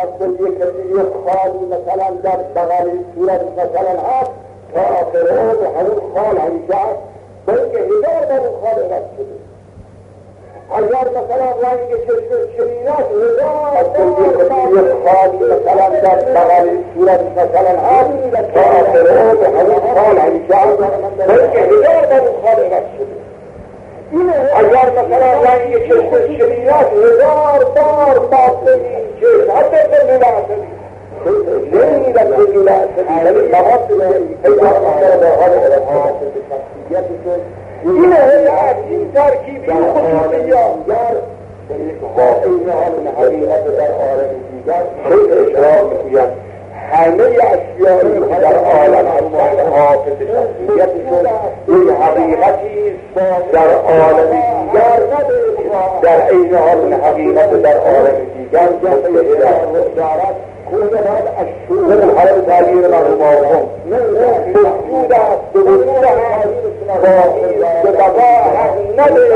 اصل یک خالی مثلا در بغل صورت مثلا هست تا آخره و همون خال همیشه هست بلکه 1000 بار اون خال رد شده. اگر مثلا رنگ چشم شرینات 1000 بار خالی مثلا در بغل صورت مثلا هست تا آخره و همون خال همیشه هست بلکه 1000 بار اون خال رد شده. اگر مثلا رنگ چشم شرینات 1000 بار باطل این چشم حتی که ملاحظه نمیدن که ملاحظه ولی مواصل پیدا به حال حاصل شخصیتشون این هیئت این ترکیب این خصوصیات با این حال حقیقت در عالم دیگر خیلی اشراق میگوید همه اشیایی در عالم هستند حافظ شخصیتشون این حقیقتی در عالم دیگر در عین حال حقیقت در عالم دیگر دارد کل بعد الشعور الحرم تغییر مرحوم موجود است به وجود به بقا حق نده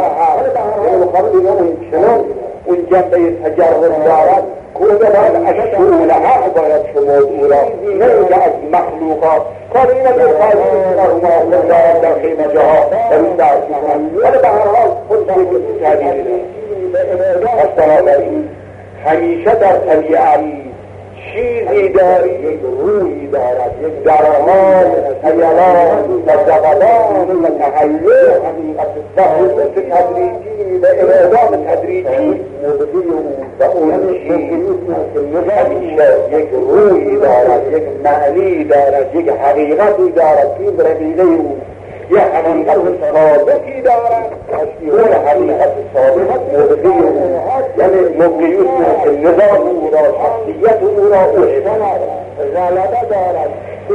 اون چنان اون جنبه تجرد دارد کل بعد الشعور حق باید شما دورا نه اینکه از مخلوقات کار این از تغییر مرحوم دارد در خیمه جاها در این درسی کنند ولی به هر حال خود یک تغییری دارد. بنابراین همیشه در طبیعت چیزی داری یک روی دارد یک درمان حیلان و زبدان و تحیل و حضرت تدریجی و اعدام تدریجی و اون چیز همیشه یک روی دارد یک معنی دارد یک حقیقتی دارد که برمیده اون یه حقیقت ثابتی دارد اون حقیقت ثابت موضوعی اون یعنی موقعیت نظام او را شخصیت او را غلبه دارد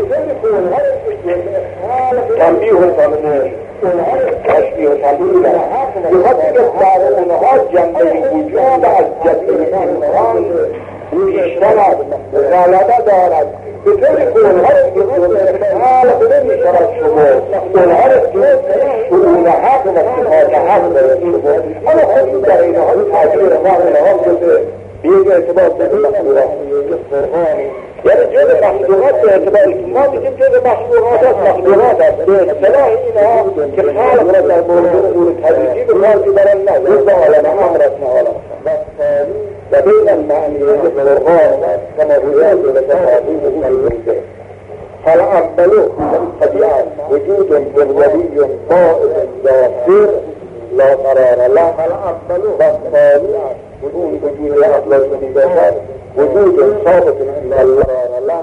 تنبیه و تنبیه تشبیه و تنبیه بخاطر که در اونها جنبه وجود از جدید انسان بیشتر غلبه دارد به طوری که اونها رو که نمی شود شما اونها رو که شعون حق و صفات حق برسید اما خود در این حال تغییر ما اونها شده به یک اعتبار به مخلوقات یعنی جز مخلوقات به اعتبار که ما بگیم جز مخلوقات است مخلوقات است به اصطلاح اینها که خلق را در مورد امور تدریجی به کار میبرن نه رضا عالم امرت نه عالم و بین المعنی والقرآن كما هو لتفاضيل الملك فالأقبل طبيعة وجود بالولي طائف ظاهر لا قرار له فالأقبل والطالع بدون وجود الأقبل من بشر وجود ثابت عند الله له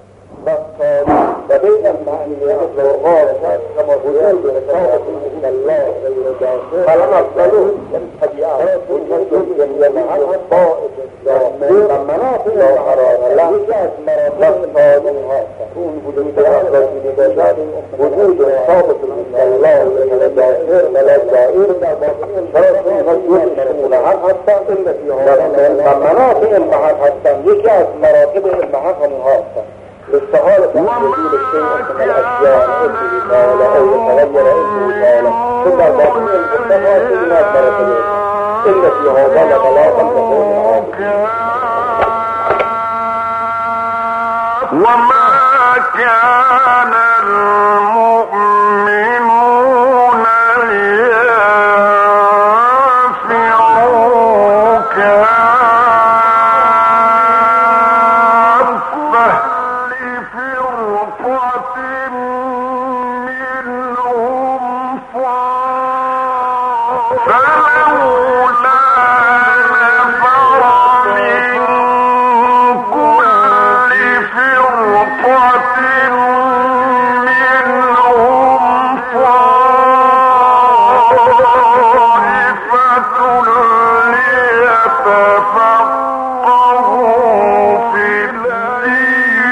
وبين المعنى والقرآن كما هو لتفاضيل من الله غير ظاهر فالأقبل طبيعة وجود بالولي طائف و منافع لا قرار له والطالع تكون وجود الأقبل من بشر وجود ثابت عند الله غير ظاهر ولا ظاهر شرط وجود شمول حق هستند و منافع المحق هستند یکی از مراتب المحق همون هستند استحالة تحصيل الشيء من الأشياء التي قال أو يتغير اسمه قال ثم باطن المنتهى كلمات مرتبه إلا في هذا بلاغا تكون وما كان المؤمنون لينفروا كافة لفرقة منهم فلولا نفر من كل فرقة منهم طائفة ليتفقهوا في الدين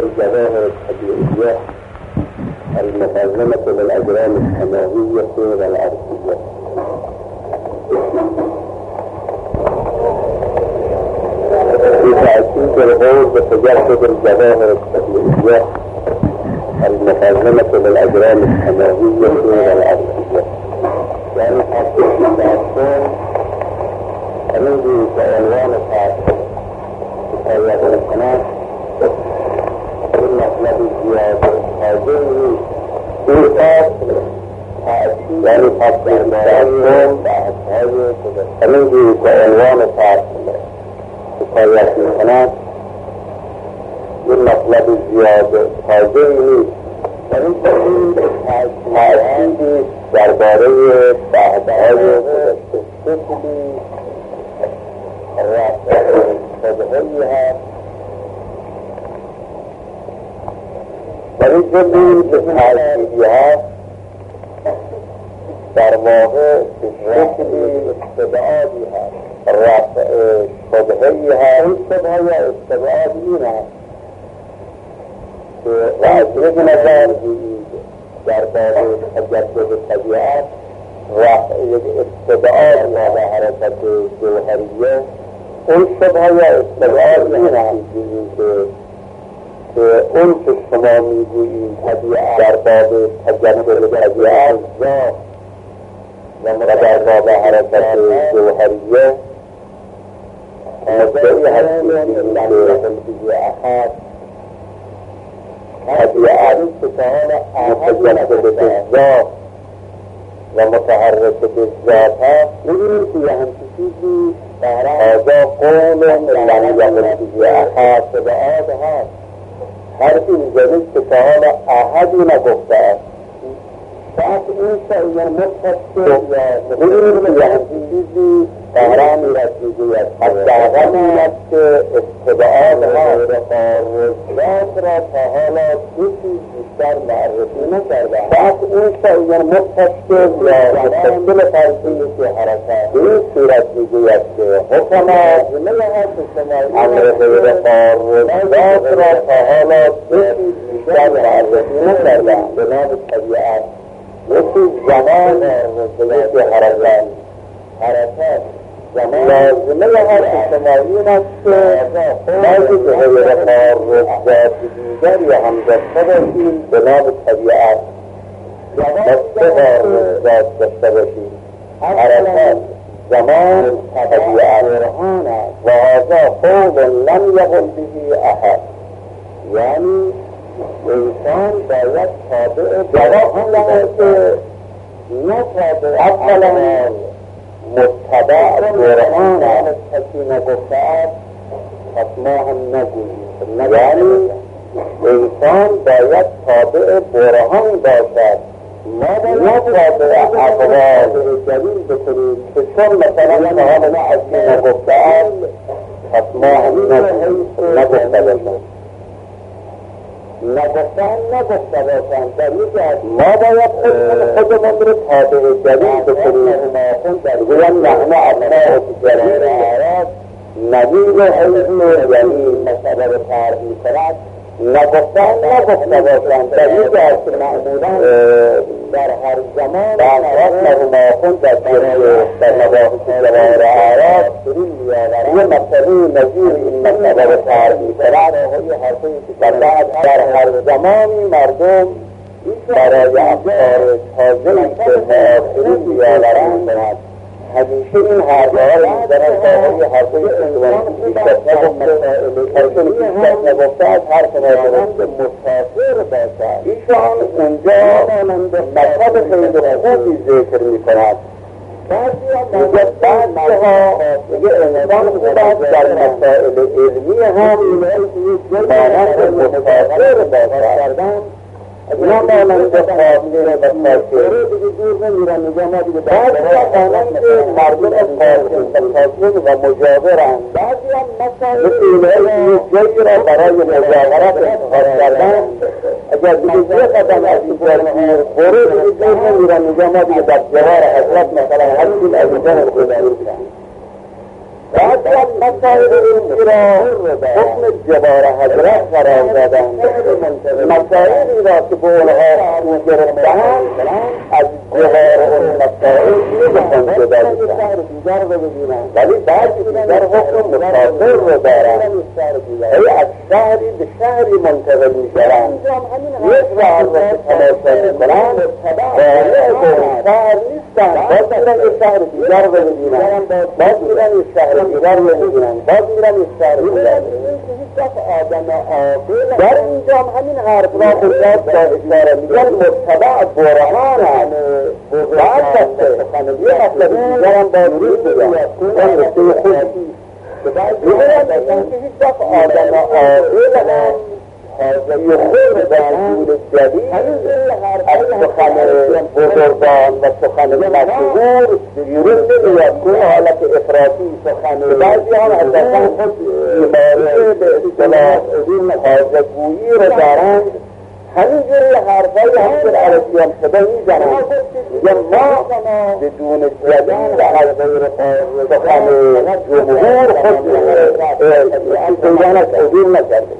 الجواهر الطبيعية المقدمة بالأجرام السماوية والأرضية. في تأكيد الغول بتجسد الجواهر الطبيعية المقدمة بالأجرام السماوية والأرضية. يعني حقيقة التأثير الذي بعنوان التأثير في القناة المطلب الزيادة هذه يعني تطبيق التأثير الذي بعنوان التأثير في القناة المطلب الزيادة هذه تأثیری درباره بعدهای شکلی رفتارهایی هست و این جمعی که تأثیری هست در واقع شکلی استبعادی هست شبههایی هست. این شبهه یا استبعاد این هست و از یک نظر در باب تجدد طبیعت و یک استبعاد و حرکت جوهریه، اون شبهه یا استبعاد این هست که اون که شما میگویید در باب تجدد طبیعت و در باب حرکت جوهریه مدعی هستید در طبیعت طبیعت متجدد بالذات و متحرک بالذات هست. می‌بینیم که یه همچی چیزی هذا قول لم یقل به احد استبعاد هست. هر اینجوری که تا حالا احدی نگفته است فقط این شاید متصل می‌بینیم که یه همچی چیزی قهرانی رسیدید حداقل این است که استبعاد هست را تا حالا دو چیز بیشتر معرفی نکرده. فقط این شاید متصل یا متصل فرضی که حرکت به این صورت میگوید که حکم امر غیر قارت را تا حالا دو چیز بیشتر معرفی نکرده به نام طبیعت. یکی زمان که حرکت لازمه هر احتمالی است که بعضی به غیر قارت ذات دیگری هم داشته باشیم به نام طبیعت دسته قارت ذات داشته باشیم. حرکت زمان طبیعت و هذا قول لم یقل به احد. یعنی انسان باید تابع جواب که نه تابع اولا متبع برهان کسی نگفته است پس ما هم نگوییم. یعنی انسان باید تابع برهان باشد نه تابع اقوال دلیل بکنیم که چون مثلا حال ما کسی نگفته است پس ما هم نگفته باشد. نگفته باشند در یکی از ما باید خودمون رو تابع دلیل بکنیم. گویم نحن ابناء جلیل آیات نبیل علم یعنی مسئله رو فرق می‌کند. نگفته باشند در یکی از معمولا در هر زمان نحن در مباحث جواهر آیات یه مسئله نظیر این مسئله رو فرق می‌کند. در هر زمانی مردم برای افکار تازه‌ای که معاصرین بیاورند همیشه این حرف‌ها را می‌زنند تا های حرف‌های پیشکش نگفته از حرف نادرست مسافر باشد. ایشان اونجا مطلب خیلی خوبی ذکر می‌کند. میگه بعضی‌ها میگه انسان خوب است در مسائل علمی هم مانند مسافر باشد. اینا مانند خاطر و مسافر دیگه دور نمیرن. میگه ما دیگه بعضی که مردم خاطر و مجاورند. بعضی هم مسائل یه جایی را برای مجاورت انتخاب کردن. اگر دیگه یه قدم از این جایی خوره دیگه دور نمیرن. میگه ما دیگه در جوار حضرت مثلا همین از اینجا خدا میرن. بعضی هم مسائل علمی را حکم جبار حضرت قرار دادند. مسائلی را که به اونها او گرفتند از جبار اون مسائل میگفتند جدا بودند، ولی بعضی دیگر حکم مسافر رو دارند. ای از شهری به شهری منتقل میشوند، یک راه را که تماشا میکنند واقع به اون شهر نیستند، باز میرن یک شهر دیگر رو ببینند، باز میرن یک شهر دیگر رو ببینند، باز میرن یک شهر دیگر. در اینجا همین حرف را خودت با اشاره میگن متبع برهان است. بعد بسته یه مطلب دیگر هم باز میگن اون رسته خودی میگن که هیچ وقت آدم عاقل حاضری خود با حضور جدید از سخن بزرگان و سخن مشهور بیرون نمیاد که حالت افراطی سخن بعضی هم از اصلا خود بیماری به اصطلاح حاضرگویی رو دارند. همینجوری حرفای همینجور عربی هم شده میزنند، میگن ما بدون جدید از غیر سخن جمهور خود پیدان از عظیم نکردیم.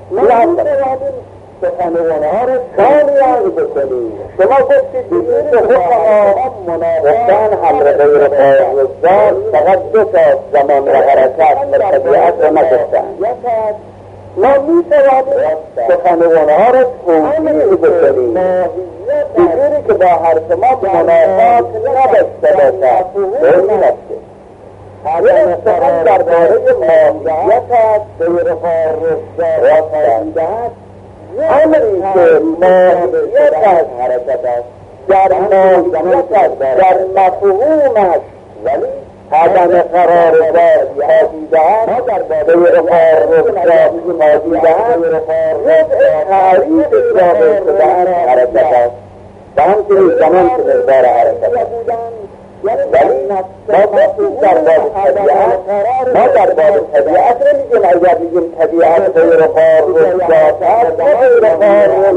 سخنوانها را کامیاب بکنید. شما گفتید دیگه که حکم گفتن حمل غیر قاعدات فقط دو تا زمان و حرکت و طبیعت را نگفتن. ما میتوانیم سخنوانها را توضیح بکنید بجوری که با حرف ما منافات نداشته باشد. این نفسه یه سخن درباره ماهیت است غیر قاعدات امری که ماهیت از حرکت است در ماهیت است در مفهومش ولی عدم قرار ذات پدیده است غیر قاعدات پدیده است رفع تعریف ثابت شده حرکت است و همچنین زمان که مقدار حرکت است. ولی ما گفتیم در باب طبیعت ما در باب طبیعت نمیگیم اگر بگیم طبیعت غیر قاعدات است و غیر قاعدات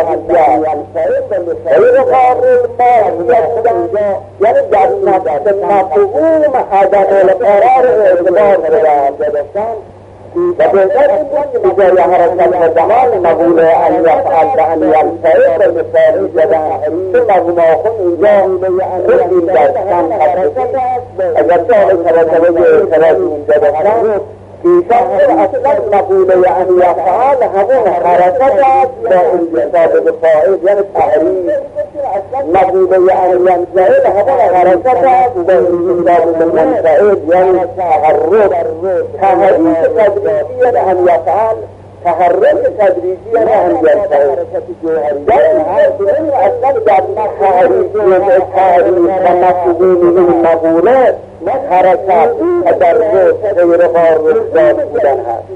غیر قاعدات یعنی در نفس مفهوم عدم القرار اعتبار داشتن و بهتر این بود که بجای حرکت و زمان مقوله ان یفعل و ان یلتعب و مثالی زدن که مقوله آخون اینجا خودیم داشتن حرکت اگر چه آقای توجه اعتراضی اینجا داشتن ایشان اصلا مقوله ان یفعل همون حرکت است با انتصاب به فائد یعنی تحریف. مقوله ان ینزعل همون حرکت است با انتصاب به منفعد یعنی تحرک. تحریف تدریجی یعنی ان یفعل، تحرک تدریجی یعنی ان ینفعل. یعنی اصلا در تحریف و مفهوم این مقوله حرکت تدرج غیر قاعدات بودن هست.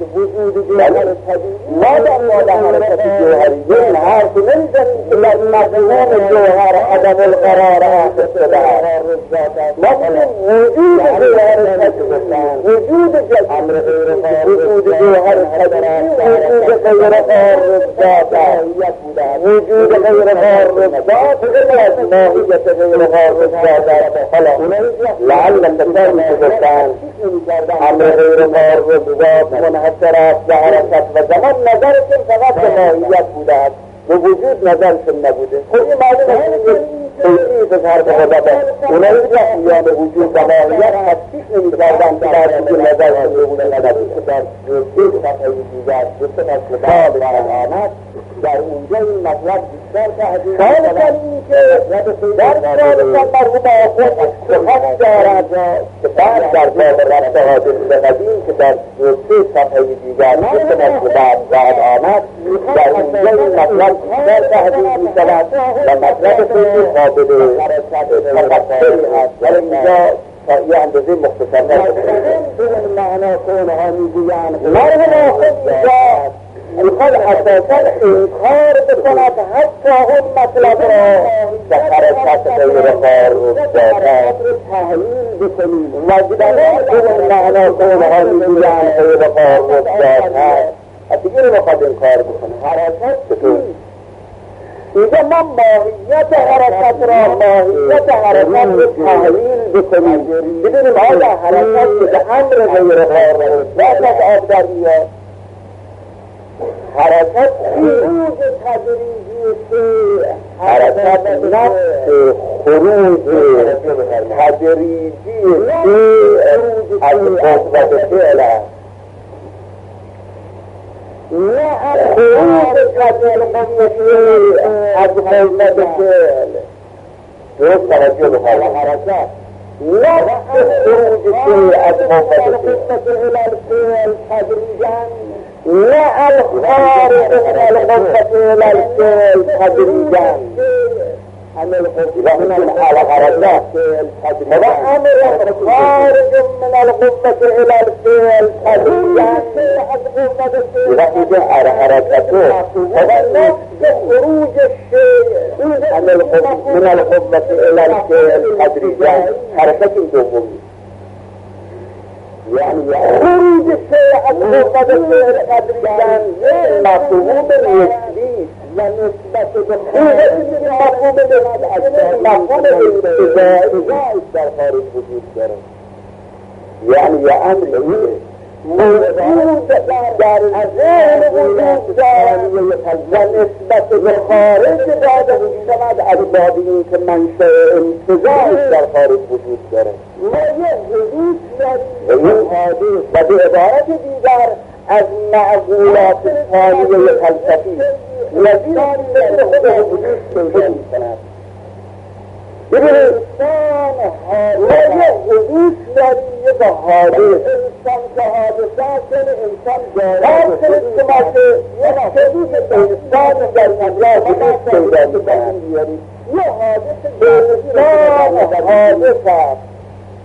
ما در حرکت جوهری این حرف نمیزنیم که در مفهوم جوهر عدم القرار آخر شده است. ما کنیم وجود جوهر وجود امر غیر وجود جوهر وجود غیر قاعدات وجود غیر قاعدات غیر از ماهیت غیر قاعدات لعل التفاهم بگفتن امر غیر قاعدات منحصر است به حرکت و زمان نظرشون فقط به ماهیت بوده است به وجود نظرشون نبوده. خب این معلوم است که توضیح اظهار به خدا اونایی که میان وجود و ماهیت تصدیق نمی‌کردند که در وجود نظرشون به وجود نبوده. در جزئی صفحه دیگر جزء از کتاب آمد در اونجا این مطلب بیشتر تحقیق ثالثاً این که در ثالثاً مرحوم آخوند سخنی دارد که بعد در باب ربط حادث به قدیم که در جزء صفحه دیگر جزء از بعد آمد در اونجا این مطلب بیشتر تحقیق می‌شود و مطلب خیلی قابل تفصیلی هست ولی اینجا تا یه اندازه مختصر نشده. معنا کونها میگویند مرحوم آخوند اینجا میخواد اساسا انکار بکند حتی اون مطلب را به حرکت غیر قاعدات تحلیل بکنید مجددا اون معنا کونها میگویند غیر قاعدات هست دیگه نمیخواد انکار بکنه. حرکت چطور اینجا ما ماهیت حرکت را ماهیت حرکت رو تحلیل بکنیم، بدونیم آیا حرکت به امر غیر قابل نفس آب در میاد. حرکت خروج تدریجی حرکت نفس خروج تدریجی از قوت فعل است، نه خروج تدریجی از قوت فعل. درست توجه بکنید. حرکت نفس خروج از قوت فعل تدریجاً، لا الخارج من القوة إلى الفعل تدريجا. أمر من الحركات وأمر خارج من القوة إلى الفعل تدريجا. إذا على حركته نفس خروج الشيء من القوة إلى الفعل تدريجا، حركة دومية. يعني خروج الشيء عن قوة الفعل تدريجا مفهوم التشبيه ونسبة مفهوم الابتداء در خارج وجود داره. يعني يا أمر موجود در ذهن وجود داره ونسبة بالخارج بعد وجود شود از باب این که منشأ انتزاعش در خارج وجود داره. ما یه حدوث داریم و به عبارت دیگر از معقولات ثانیه فلسفی نظیری مثل خود حدوث پیدا می‌کند. ببینید ما یه حدوث داریم، یه حادث انسان که حادثات انسان دارد که باشه یه حدوث انسان در اینجا حدوث پیدا می‌کند. یه حادث انسان حادث است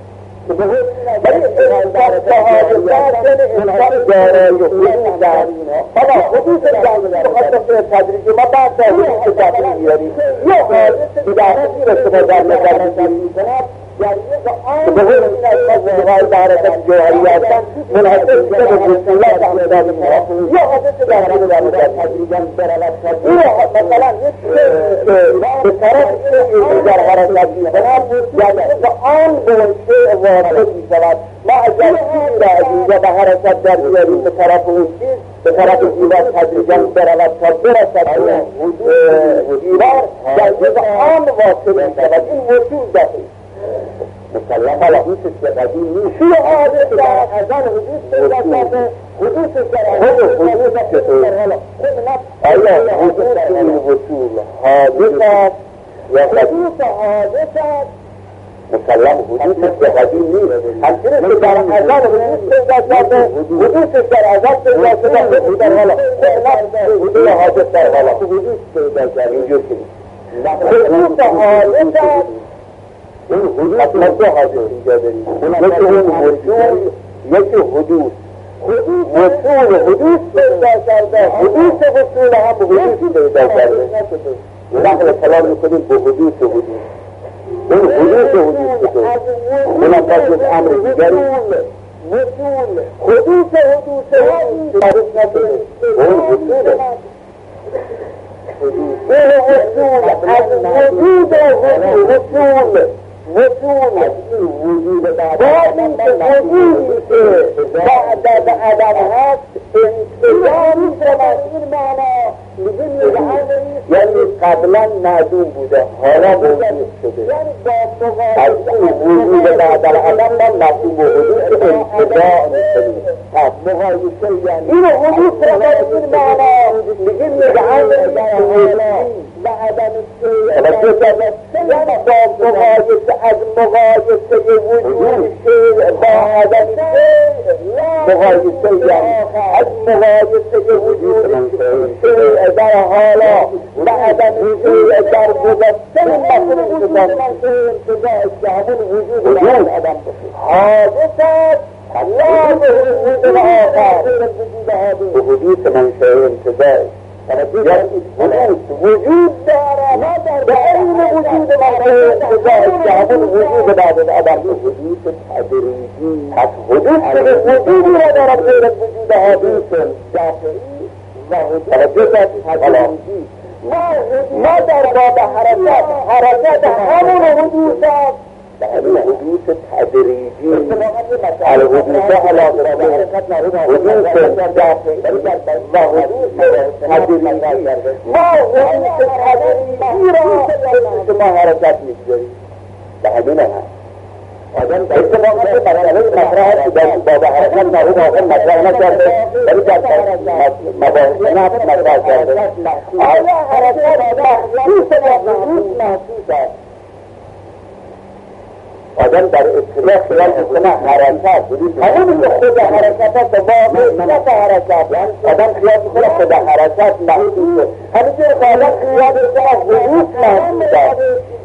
ولی انسان که حادثات انسان دارد حدوث دارد. حالا حدوث دارد مخصوص تدریجی ما بعد حدوث دارد میاریم. یه حادث دیگری را که ما در نظر می‌گیریم يعني بقول إن الأزهار دارت الجوهريات منحصر به الله تعالى دارها يحدث ذلك تدريجا برلات مثلا بطرف در حرکت می‌کند، یعنی آن به شیء وارد می‌شود. ما اگر این را اینجا به حرکت در بیاریم به طرف اون چیز، به طرف دیوار تدریجا برود تا برسد دیوار در جز آن واصل می‌شود. این وجود دارد مسلم حالا حدوث قدیم نیست. شو حادث در ازان حدوث پیدا کرده، حدوث در حدوث چطور؟ آیا حدوث در وصول حادث است یا حدوث حادث است؟ مسلم حدوث قدیم نیست. همچنین که در ازان حدوث پیدا کرده، حدوث در ازان پیدا کرده، حدوث در حالا حدوث حادث در حالا حدوث پیدا کرده. اینجور که حدوث حادث است. این حدوث مدو حادث اینجا داریم. یکی اون وصول، یکی حدوث. وصول حدوث پیدا کرده، حدوث وصول هم حدوث پیدا کرده. نقل کلام میکنیم به حدوث حدوث. این حدوث حدوث شده. اونم باید امر دیگری وصول حدوث تعریف نکنیم. اون وصوله. این وصول از وجود وصول وصول وجود بعد وجودی که بعد عدم هست انتظام شود. این معنا یعنی قبلا معدوم بوده حالا موجود شده. از وجود بعد عدم من مفهوم حدوث انتظام می‌کنیم. مقایسه یعنی این حدوث را باید این معنا میگیم مدعم حالا و عدم یعنی با مقایسه از مقایسه وجود شیء با عدم مقایسه یعنی از مقایسه وجود شیء در حالا و عدم شیء در گذشته مفهوم انتظام وجود بعد عدم حادث است لا به وجود الآخر به حدوث منشأ انتظار وجود دارد به عین وجود منشأ انتظار که همون وجود بعد از عدم حدوث تدریجی از حدوث به وجودی را دارد غیر از وجود حادث داخلی و حدوث تدریجی ما در باب حرکت همون حدوث است، همین حدوث تدریجی الحدوث علاقه حدوث و حدوث تدریجی ما حدوث تدریجی را ما حرکت می‌گذاریم به همین هم اتفاقا مسئله مطرح که در باب حرکت نبود آخر مطرح نکرده ولی در مباحث نفس مطرح کرده. آیا حرکت محسوس یا حدوث محسوس است؟ آدم در اصطلاح خیال میکنه حرکت همون که خود حرکت است واقعیت حرکت آدم خیال میکنه خود حرکت محسوسه همینجور که آدم خیال میکنه حدوث محسوس است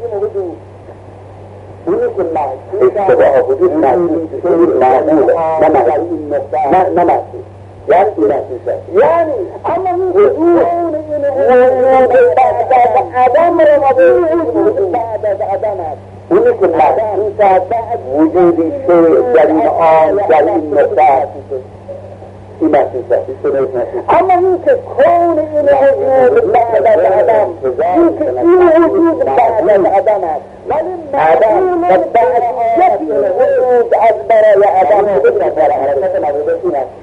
اونی که محسوس اشتباه حدوث محسوس معموله نه محسوس یعنی محسوس است یعنی اما حدوث وجود بعد از عدم رو بعد از عدم است اونی که محسوس است وجودی شیء در این آن در این نقطه است این محسوس است اما این که کون این وجود بعد از عدم این که این وجود بعد از عدم است ولی عدم و بعدیت وجود از برای عدم برای حرکت موجودی است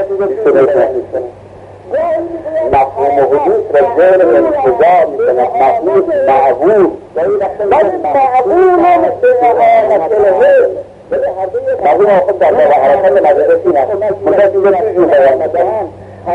مفهوم حدوث را ذهن انتظار میکنه مفهوم معبود ولی معبود نمیشه معبود آخر در باب حرکت موجودی است منتظر چیزی بیان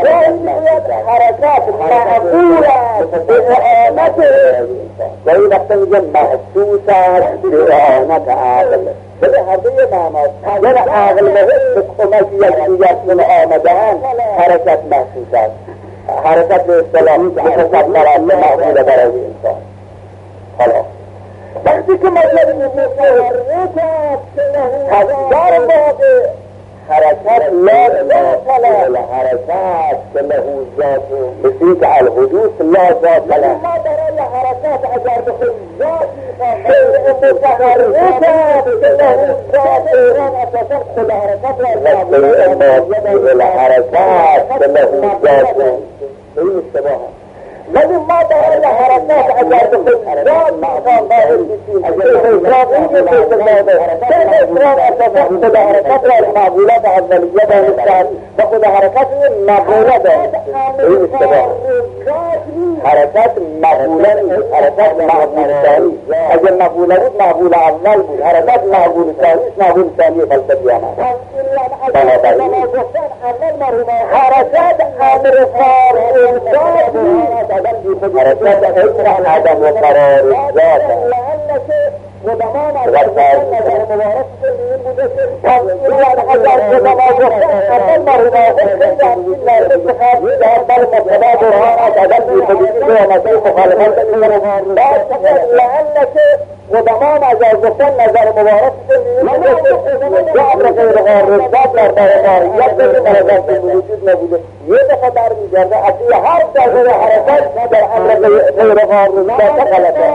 حرکات معقول است به اعانت و این وقتا میگه محسوس است به اعانت عقل به هرده معناست یعنی عقل به کمک یکیت من آمدن حرکت محسوس است حرکت به اصطلاح حرکت مرحله معقوله برای انسان حالا وقتی که مطلب متحرک است در واقع حرکت لا ذات حرکت که له ذات مثل که الحدوث لا ذات له ما برای حرکت اگر به خود ذاتی متحرک است که له ذات ایران اساسا خود حرکت را حرکت که له ذات این اشتباه ولی ما برای حرکت اگر به خود ذات مقام قائل بشیم اگر ذاتی که افراد اساسا خود حرکت را معقولت اولیه دانستند و خود حرکت مقوله دانستند این اشتباه حرکت مقوله نیست حرکت معقول ثانی اگر مقوله بود معقول اول بود حرکت معقول ثانی است معقول ثانی فلسفیانه بنابراین حرکت امر فارغ حرکت امر عدم و قرار ذات ودمان نظر مبارک این بوده که اگر ودمان گفتن اول مرماغه خیلی در اتخاذ در بر مطبع برهان از عدم بیخودیسی و مسیح مخالفت بکنه بعد لعله که ودمان اگر گفتن نظر مبارک این بوده که امر غیر غارزات در برماریت بگه مرزت وجود نبوده یه دفعه برمیگرده اصلی هر دقیقه حرکت در امر غیر غارزات غلطه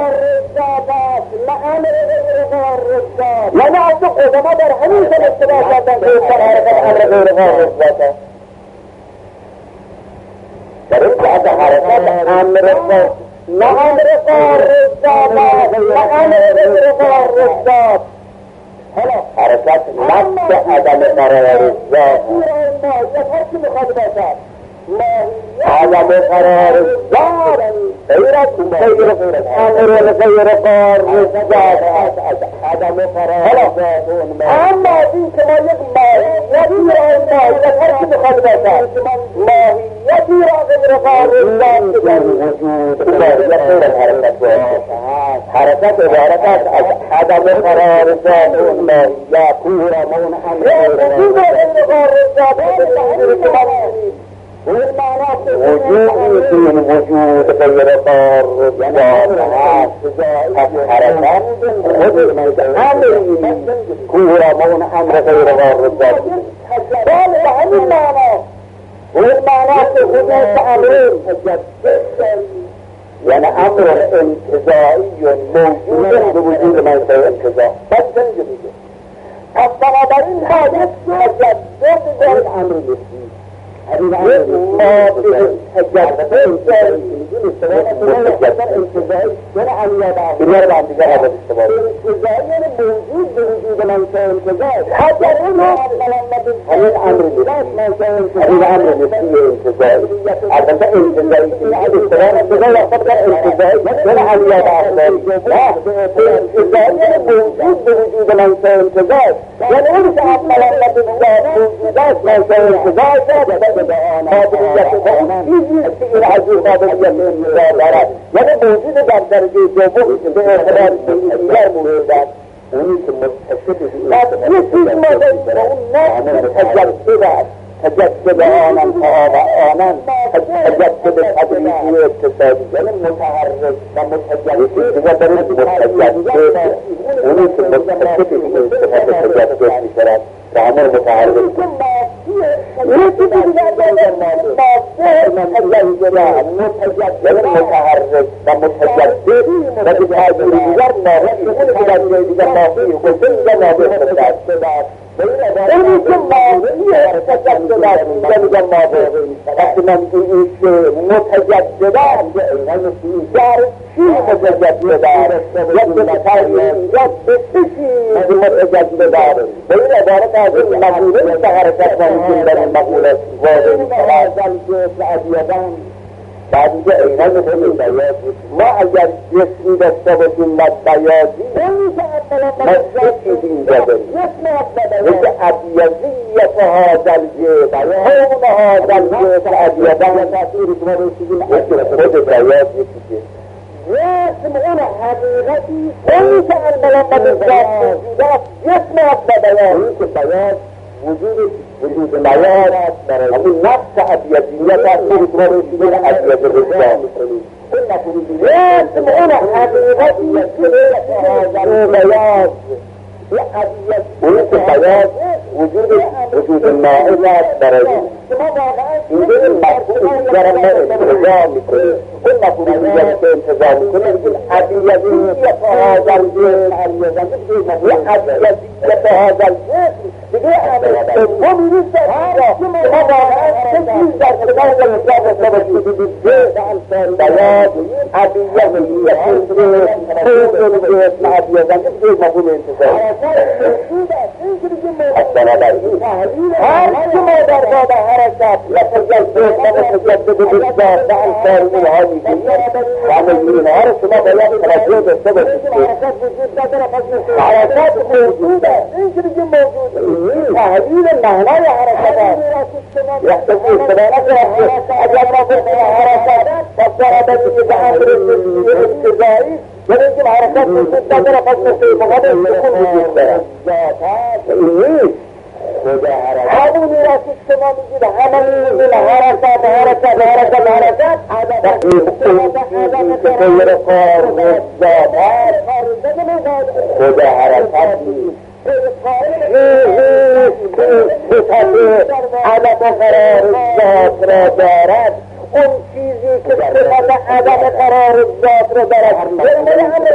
یعنی از تو قدما در همین سن اشتباه کردن که در حرکت امر غیر غارزات است در این که از حرکت امر نه امر غارزات نه امر غیر غارزات حرکت نفس عدم قرار ذات هر چی میخواد باشد عدم قرار ذات غیر امر غیر قرار ذات عدم قرار ذات اما این که ما یک ماهیتی را هر چی میخواد باشد ماهیتی را غیر قرار ذات در وجود ماهیت غیر حرکت عبارت است از عدم قرار ذات ماهیت پورا منحل غیر قرار ذات وجود این وجود غیر قرار ذات از حرکت خود امری پورا منحل غیر قرار ذات بله به همین معنا و این معنا که حدوث امر یعنی امر انتزاعی موجود به وجود منطقه انتزاع بس اینجا میگه پس بنابراین حادث تجدد در امر نسبی یعنی موجود در درجه دوم به اعتبار دیگر موجودند اونی که متصل یه چیز ما داریم اون نفس تجسد آنان آنان تجسد تدریجی اقتصادی یعنی متحرک و متجسد دیگر داریم متجسد اونی که متصل تجسد میشود و همه متحرک یه چیزی دیگر داریم متحرک و متجسد و به تعبیر دیگر ناقص اون دیگر دیگر ناقصی خودتون دیگر ناقص اونی که ماضیه تجسد است دیگر ناقص وقتی من این که متجسد است در چی متجسد است یا به تعبیر یا به چیزی متجسد است به این عبارت از این مقوله حرکت نمی‌کنیم در این مقوله بعد اینجا اینان بکنیم ما اگر جسمی داشته باشیم و بیازی ما چه چیزی اینجا داریم مثل ابیضیت هذا الجسم هون هذا الجسم ابیضان تأثیر شما رسیدیم خود بیاز یکیه جسم اون حقیقتی اونی که الملمت ذات موجودات جسم اصلا بیازی که بیاز وجود بیان همون نفس ابیضیت تأثیر شما رسیدیم ابیض رسیدیم جسم اون حقیقتی که بیاز اون که بیاز وجود نائز است برای اینجا این مفهوم دیگر ما انتظام میکنیم اون مفهوم دیگر که انتظام میکنیم بگیم ابیضیت هذا الجسم ابیضیت هذا الجسم دیگه ما میریم در اینجا ما واقعا چیز در خدای و اصلاح داشته باشیم بیاز ابیضیت جسم ابیضیت دیگه مفهوم انتظام هر که ما در باب حرکت و تجسد و متجسد بالذات و انصار اینها میگیم و عمل اینها رو شما باید توجه داشته باشید حرکت موجود است این که دیگه موجود تحلیل معنای حرکت است یحتاج استدانت است اگر ما گفتیم حرکت فضربت به امر ابتدایی یعنی اینکه حرکت وجود نداره پس مثل مقابل سکون وجود داره همونی را که شما میگید همونی حرکت غیر کار خود حرکت عدم قرار ذات را دارد اون چیزی که صفت عدم قرار ذات را دارد یعنی همه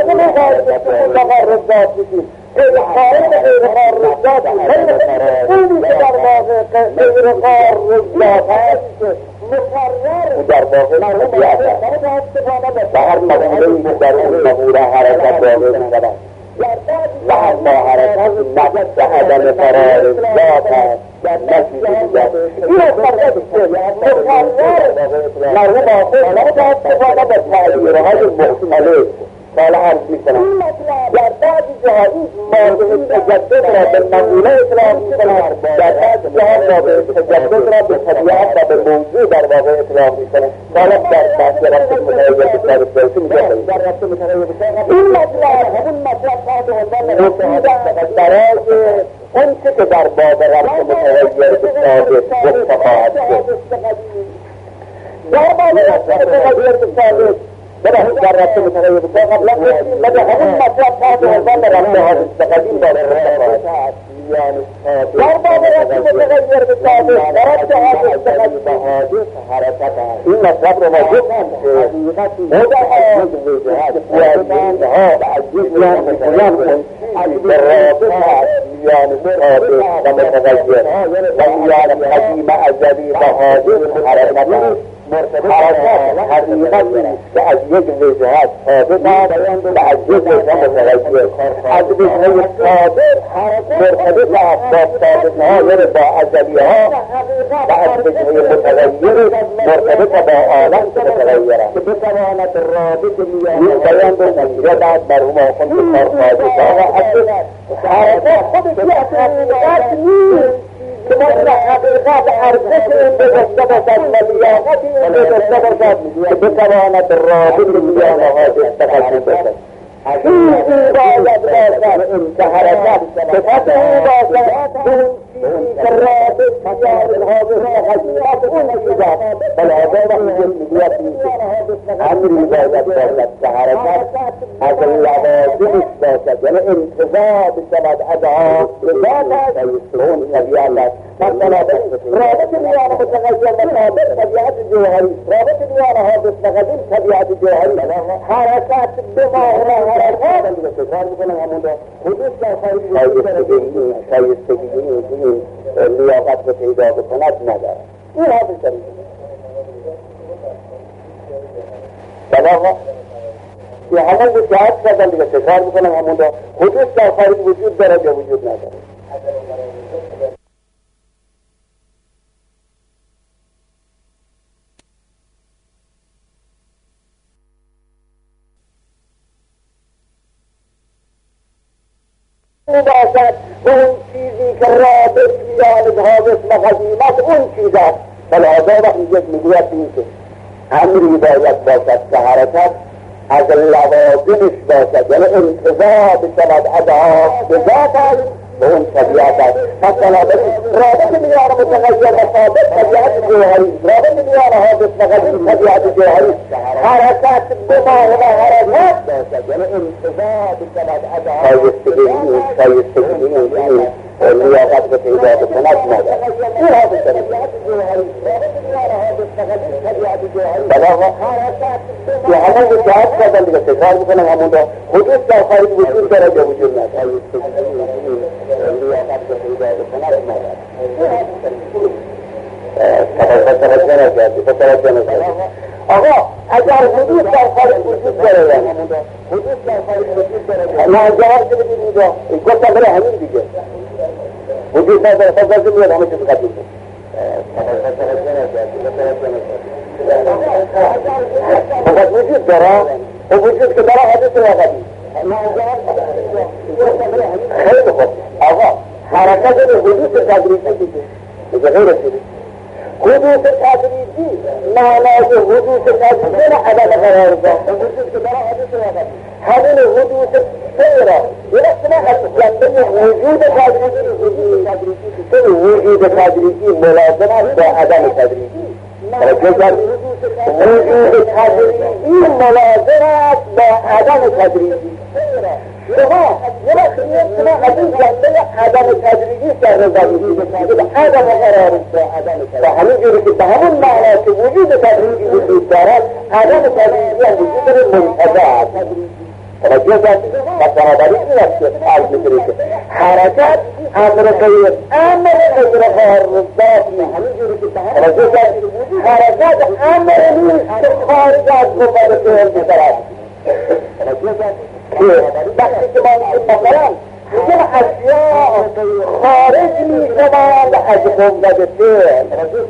قرار ذات میشید غیر قرار ذات اونی که در واقع غیر قرار ذات هست مقرر در واقع مرحوم به هر مقوله که در اون مقوله حرکت واقع می‌شود و اما حرکت نفس عدم قرار ذات هست این از مرحوم مرحوم آخر متاسفانه به تعبیرهای مختلف سال عرض میکنم در بعضی جاهایی ماده تجدد را به مقوله اطلاق میکنم در بعضی جاها ماده تجدد را به طبیعت و به موضوع در واقع اطلاق میکنم سالت در بحث رفت متغیر بسیار سیاسی میکنم این مطلب همون مطلب ساعت عنوان مفید است برای اون چه که در باب رفت متغیر بسیار گفته خواهد شد در باب رفت متغیر بسیار بله در رفت متغیر بکن قبلا گفتیم بله همون مطلب تحت عنوان رفت حادث قدیم داره در باب رفت متغیر بکن رفت حادث قدیم این مطلب رو ما گفتیم که او در عزیز وجهت و عزیز میان در رابط میان ثابت و متغیر و میان قدیم ازلی و حادث حرکت حرکت حقیقتی که از یک وجهت ثابت و از یک وجه متغیر از وجه ثابت مرتبط با ثابت‌ها یعنی با ازلی‌ها و از وجه متغیر مرتبط با عالم که متغیره که بتواند رابط این بیان به نتیجه داد مرحوم آخوند فرخادی‌ها و از حرکت خودش یک حقیقت نیست که مثل حقیقت ارزش این بگشته باشد و لیاقت این بگشته باشد که بتواند رابط میان حادث تقسیم باشد. چیزی باید باشد که حرکت صفت او باشد اون چیزی که رابط میان حادث تقسیمات اون چیزد بلازه و میگوید امری باید باشد که حرکت از لوازمش باشد یعنی انتظار بشود از حافظات اون طبیعت است مثلا رابط میان متغیر و ثابت طبیعت جوهری رابط میان حادث و قدیم طبیعت جوهری حرکت به ماهر حرکت کار میکنن همون را حدوث در شایستگی این لیاقت رو پیدا بکند نداره این حافظ شریف بنابراین که همون بود که حد کردن دیگه تکرار میکنن همون را حدوث در خارج وجود دارد یا وجود ندارد باشد اون چیزی که رابط میان حادث و قدیم است اون چیز است بلازه وقتی یک میگوید این که امری باید باشد که حرکت از لوازمش باشد یعنی انتظار بشود از حافظات به اون طبیعت است مثلا رابط میان متغیر و ثابت طبیعت جوهری رابط میان حادث و قدیم طبیعت جوهری حرکت به ماهر حرکت باشد یعنی انتظار بشود از شایستگی این لیاقت رو پیدا بکند نداره این حافظ شریف بنابراین که همون رو جهت کردن دیگه تکرار میکنن همون را حدوث در خارج وجود دارد یا وجود ندارد لیاقت رو پیدا بکند نداره توجه نکردی آقا اگر حدوث در خارج وجود داره حدوث در خارج وجود داره نه جواب که بدید اینجا گفتم بره همین دیگه وجود نداره فضل میاد همه چیز قدیم فقط وجود داره و وجود که داره حدث و قدیم خیلی خوب آقا حرکت به حدوث تدریجی دیگه دیگه غیر شدید حدوث تدریجی معنای حدوث تدریجی را عدم قرار داد وجود که داره حدث و قدیم همین حدوث سیرا یه رسمه از جنبه وجود تدریجی وجود تدریجی ملازم است با عدم تدریجی وجود تدریجی ملازم است با عدم تدریجی شما یه رسمه از این جنبه عدم تدریجی در نظر میگیرید عدم قرار و همین جوری که به همون معنا که وجود تدریجی وجود دارد عدم تدریجی هم وجود دارد منتزع است توجه دارید و بنابراین این است که عرض می‌کنید که حرکت امر غیر قرارات نیست توجه دارید حرکت امر نیست که خارج از قوت فعل می‌شود توجه دارید که وقتی که ما مثلا میگم اشیاء خارج می‌شوند از قوت فعل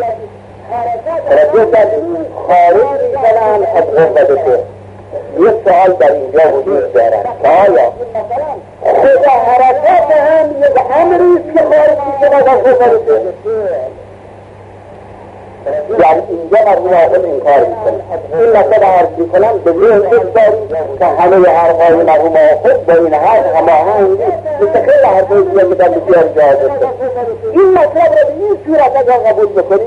توجه دارید خارج می‌شوند از قوت فعل یک سوال در اینجا وجود دارد که آیا خدا حرکت هم یک امریست که خارج می‌شود از قوت فعل یعنی اینجا مرحوم آخوند انکار میکنه این مطلب عرض میکنم به ذهن بگذارید که همه حرفهای مرحوم آخوند با این حرف هماهنگ نیست مثل خیلی حرفهای دیگه که در بسیار جا گفته این مطلب را به این صورت اگر قبول بکنیم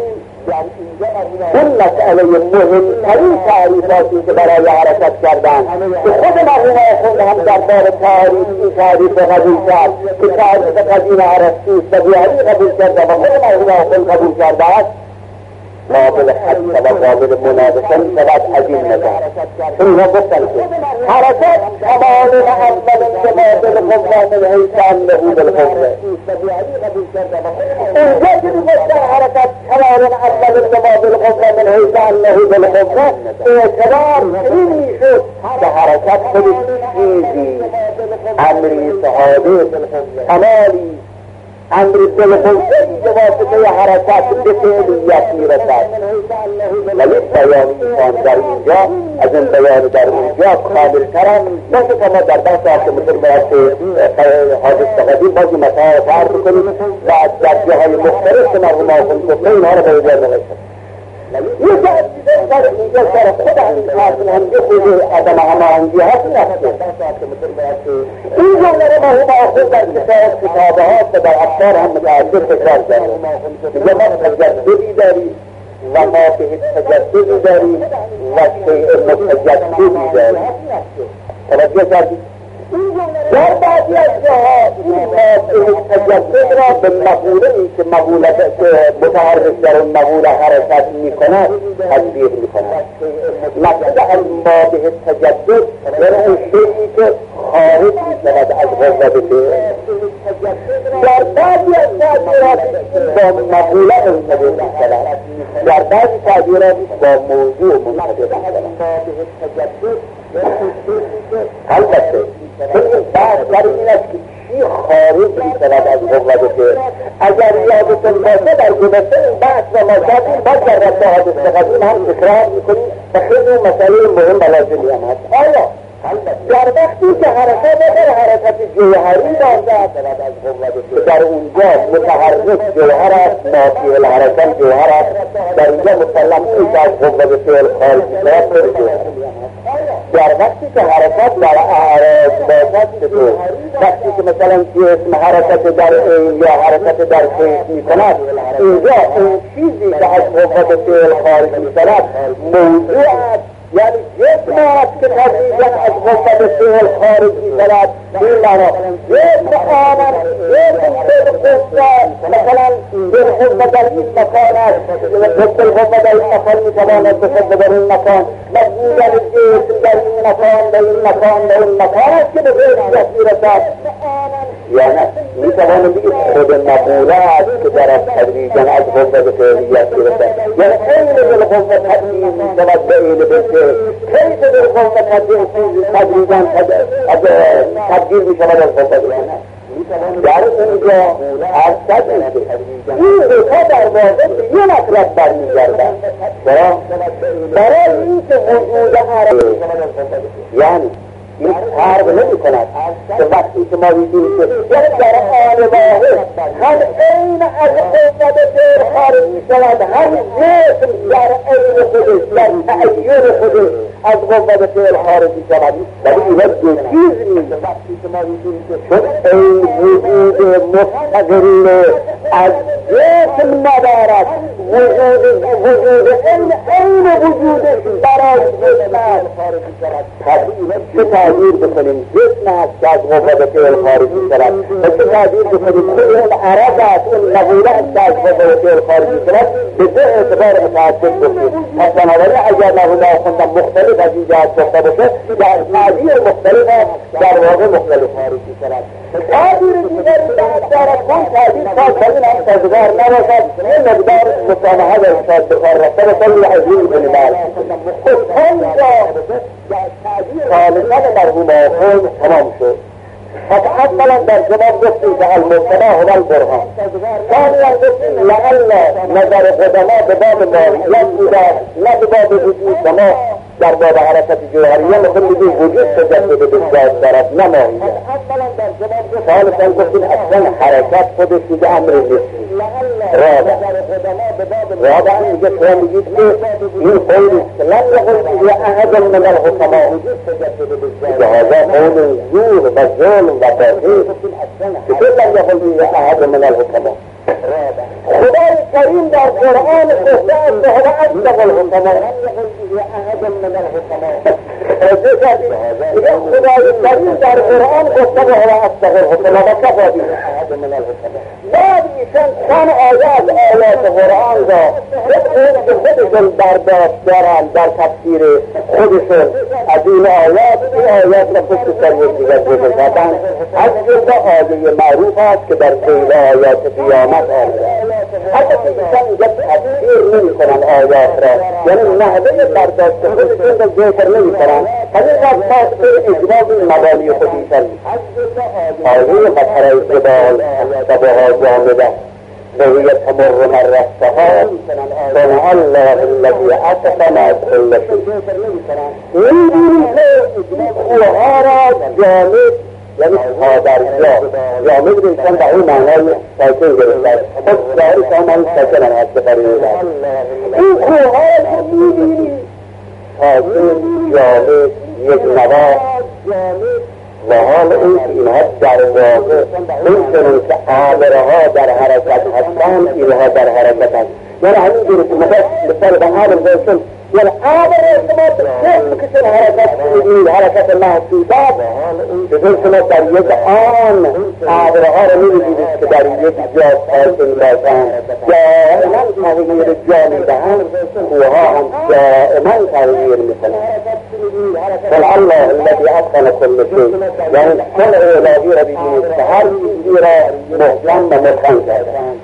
اون مسئله مهمترین تعریفاتی که برای حرکت کردن که خود مرحوم آخوند هم در بار تاریخ این تعریف قبول کرد که تعریف قدیم ارسطو طبیعی قبول کرده و خود مرحوم آخوند قبول کرده است قابل حد و قابل مناقشه میشود از این نظر. اینها گفتن که حرکت تمام اول انتماع بالقوه من حیث انه بالقوه. اونجا که میگفتن حرکت تمام اول انتماع بالقوه من حیث انه بالقوه، اعتبار این میشد که حرکت خودش چیزی امری سعاده کمالی امر بالقوهی که واسطه حرکت به فعلیت میرسد. ولی بیان ایشان در اینجا از این بیان در اونجا کاملترم نشه که ما در بحث مثل بحث حادث قدیم بازی مسائل فرق کنیم و در جاهای مختلف که مرحوم آخوند گفته اینها رو باید نوشت. یه جا در اینجا سر خود همین همگی خود عدم هماهنگی هست نفسه. این جمله رو مرحوم آخوند در کتابه ها و در افکار هم متعدد تکرار کرده. میگه ما تجددی داریم و ما به تجددی داریم و شیء متجددی داریم. توجه کردید؟ در بعضی از جاها این تجدد را به مقوله ای که متحرک در اون مقوله حرکت میکند تشبیه میکند. مقصد از ما به تجدد یعنی اون شیئی که خارج میشود از قوت فعل. در بعضی از تعبیرات با مقوله منطبق میشود، در بعضی تعبیرات با موضوع منطبق میشود. البته این بحث در این است که چی خارج میشود از قوت فعل. اگر یادتون باشه در گذشته این بحث و ما کردیم بعد در رد حادثه قدیم هم تکرار میکنیم و خیلی مسئله مهم و لازمی هم هست. آیا در وقتی که حرکت در حرکت جوهری باشد که در اونجا متحرک جوهر است، نافی الحرکت جوهر است، در اینجا مسلم این که از قوت فعل خارج میشود در وقتی که حرکت در اعراض باشد چطور؟ وقتی که مثلا جسم حرکت در عین یا حرکت در کیف میکند، اینجا اون چیزی که از قوت فعل خارج میشود موضوع است، یعنی جسم است که تدریجا از قوت فعل خارج میشود. این معنا جسم آمد جسم بالقوه مثلا بالقوه در این مکان است، بالقوه در این مکان میتواند بشد در این مکان، مجبوریت جسم در این مکان در این مکان در این مکان است که به فعلیت میرسد. یعنی میتواند بگید خود مقوله است که در از تدریجا از قوت فعلیت میرسد. یعنی این بالقوه تبدیل میشود به این بالفعل. کیف بالقوه تدریجا تبدیل میشود از قوت فعل. در اونجا ارشد میشه این دوتا در واقع یه مطلب برمیگردن برای این که وجود حرکت یعنی این فرق نمی کند که وقتی که ما میدیم که یعنی در آن واحد هم این از قوت فعل خارج میشود، هم جسم در عین خودش در تعین خودش از قوت فعل خارج میشود. ولی اینا دو چیز نیست. چون این وجود مستقل از جسم ندارد، وجود این وجودش برای جسم است. تعبیر بکنیم جسم است که از قوت فعل خارج میشود و چه تعبیر بکنیم که اون عرض است، اون مقوله است که از قوت فعل خارج میشود، به دو اعتبار متعدد بکنیم. پس بنابراین اگر مرحوم آخوند مختلف از این جهت گفته باشه در تعبیر مختلف در واقع مختلف خارج میشود. تعبیر دیگری دارد کن تعبیر خاصی هم سازگار نباشد، این مقدار مسامحه در شاید بخار رفته و خیلی عظیم کنیم. خالصان مرحوم آخوند تمام شد. اولا در جواب گفتیم که المبتدا هو البرهان، ثانیا گفتیم لعل نظر قدما به باب ماهیت بوده نه به باب وجود. شما در باب حرکت جوهریه مثل میگیم وجود تجدد بسیار دارد نه ماهیت. ثالثا گفتیم اصلا حرکت خودش دیگه امر نیست. رابعا میگه شما میگید که این قول لن یقل به احد من الحکما، لهذا قول زور و ظلم و باطل، چطور لن یقل به احد من الحکما؟ خدای کریم در قرآن گفته است و هو اصدق الحکما. میگه خدای کریم در قرآن گفته و هو اصدق الحکما و کفا به. بعد ایشان چند آیات قرآن را به خودشون برداشت دارن در تفسیر خودشون از این آیات را پشت سر یکدیگر گذاشتن. از جمله آیه معروف است که در ذیل آیات قیامت آمده. البته ایشان اینجا تفسیر نمی‌کنن آیات را، یعنی نحوه برداشت خودشون را ذکر نمی‌کنن، همین تفسیر اجماع مبانی خود ایشان. آیه مطرح جبال سبها جامده وهي تمر مر السحاب صنع الله الذي اتقن كل شيء. می‌بینی که کوه‌ها را جامد، یعنی پادرجا جامد انسان به اون معنای ساکن گرفته، خود داری سامان ساکن هم هست بفرمود. این کوه‌ها را می‌بینی ساکن جامد یک نوا، و حال این که اینها در واقع می‌کنند که آبرها در حرکت هستند، اینها در حرکت هستند. یعنی همین جوری که مثال به آب باشن، یعنی آبر شما بسیار بکشن حرکت کنید، حرکت محسوسات بسیار شما در یک آن آبرها را می‌بینید که در یک جا ساکن باشند، دائما تغییر جا می‌دهند، کوه‌ها هم دائما تغییر می‌کنند. صنع الله الذي اتقن كل شيء، یعنی صنع الهی را ببینید که هر چیزی را محکم و متقن کردند.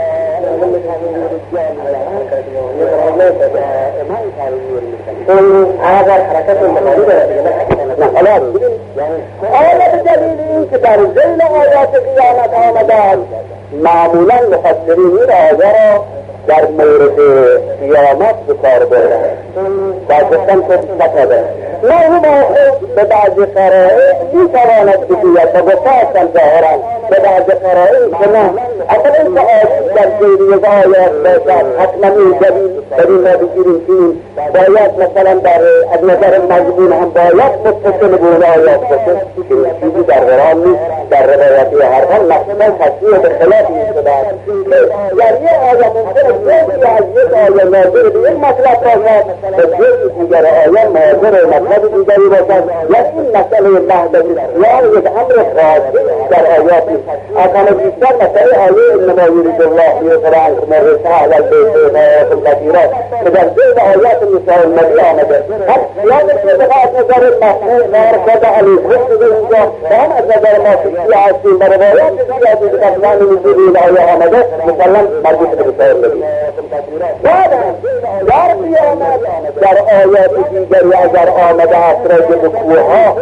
این اگر حرکت مخالف نقلات آیا به دلیل این که در ذیل آیات قیامت آمدند، معمولا مفسرین این آیه را در مورد قیامت به کار بردند و گفتن که نکرده مرحوم آخر به بعض قرائن میتواند بگوید و گفتن ظاهرا به بعض قرائن که نه، اصلا این که آیه در ذیل یک آیات باشد حتما این دلیل در این ما بگیریم که باید مثلا از نظر مجموع هم باید متصل به اون آیات باشه، که چیزی در قرآن نیست. در روایتی هر حال مخصوصا تصویر به خلاف این شده است که در یک آیه ممکنه جزئی از یک آیه ناظر به یک مطلب باشد و جزئی دیگر آیه ناظر مطلب دیگری باشد، یا این مسئله وحدتی یا یک امر خاصی در آیات نیست. اصلا بیشتر مسئله آیه انما یرید الله لیغفر عنکم الرجس اهل البیت و آیات کثیرة که در ذیل آیات نساء النبی آمده، هم یاد شده از نظر مفهوم وارد علیکم شده اینجا و هم از نظر مفهوم هستیم و روایات زیادی که قبلا نزول این آیه آمده مثلا مربوط به نساء النبی. بعدم در قیامت در آیات دیگری اگر آمده است راجع به کوه‌ها،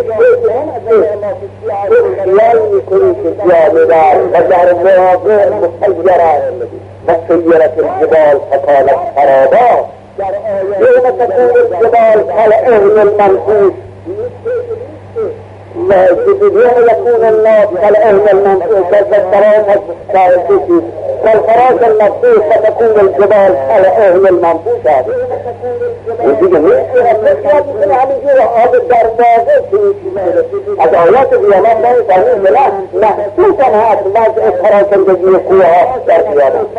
خیال میکنی که جامد است و در واقع مسیر است و سیرت الجبال فکانت سرابا یوم تکون الجبال کالعهن المنفوش يوم يكون الناس كالعهن المنفوش كالفراش المبثوث فتكون الجبال كالعهن المنفوش. دیگه میشه همین جور آب در واقع از آیات قیامت نمی‌فهمیم که نه محسوسا هست وضع پراکندگی کوه‌ها در قیامت.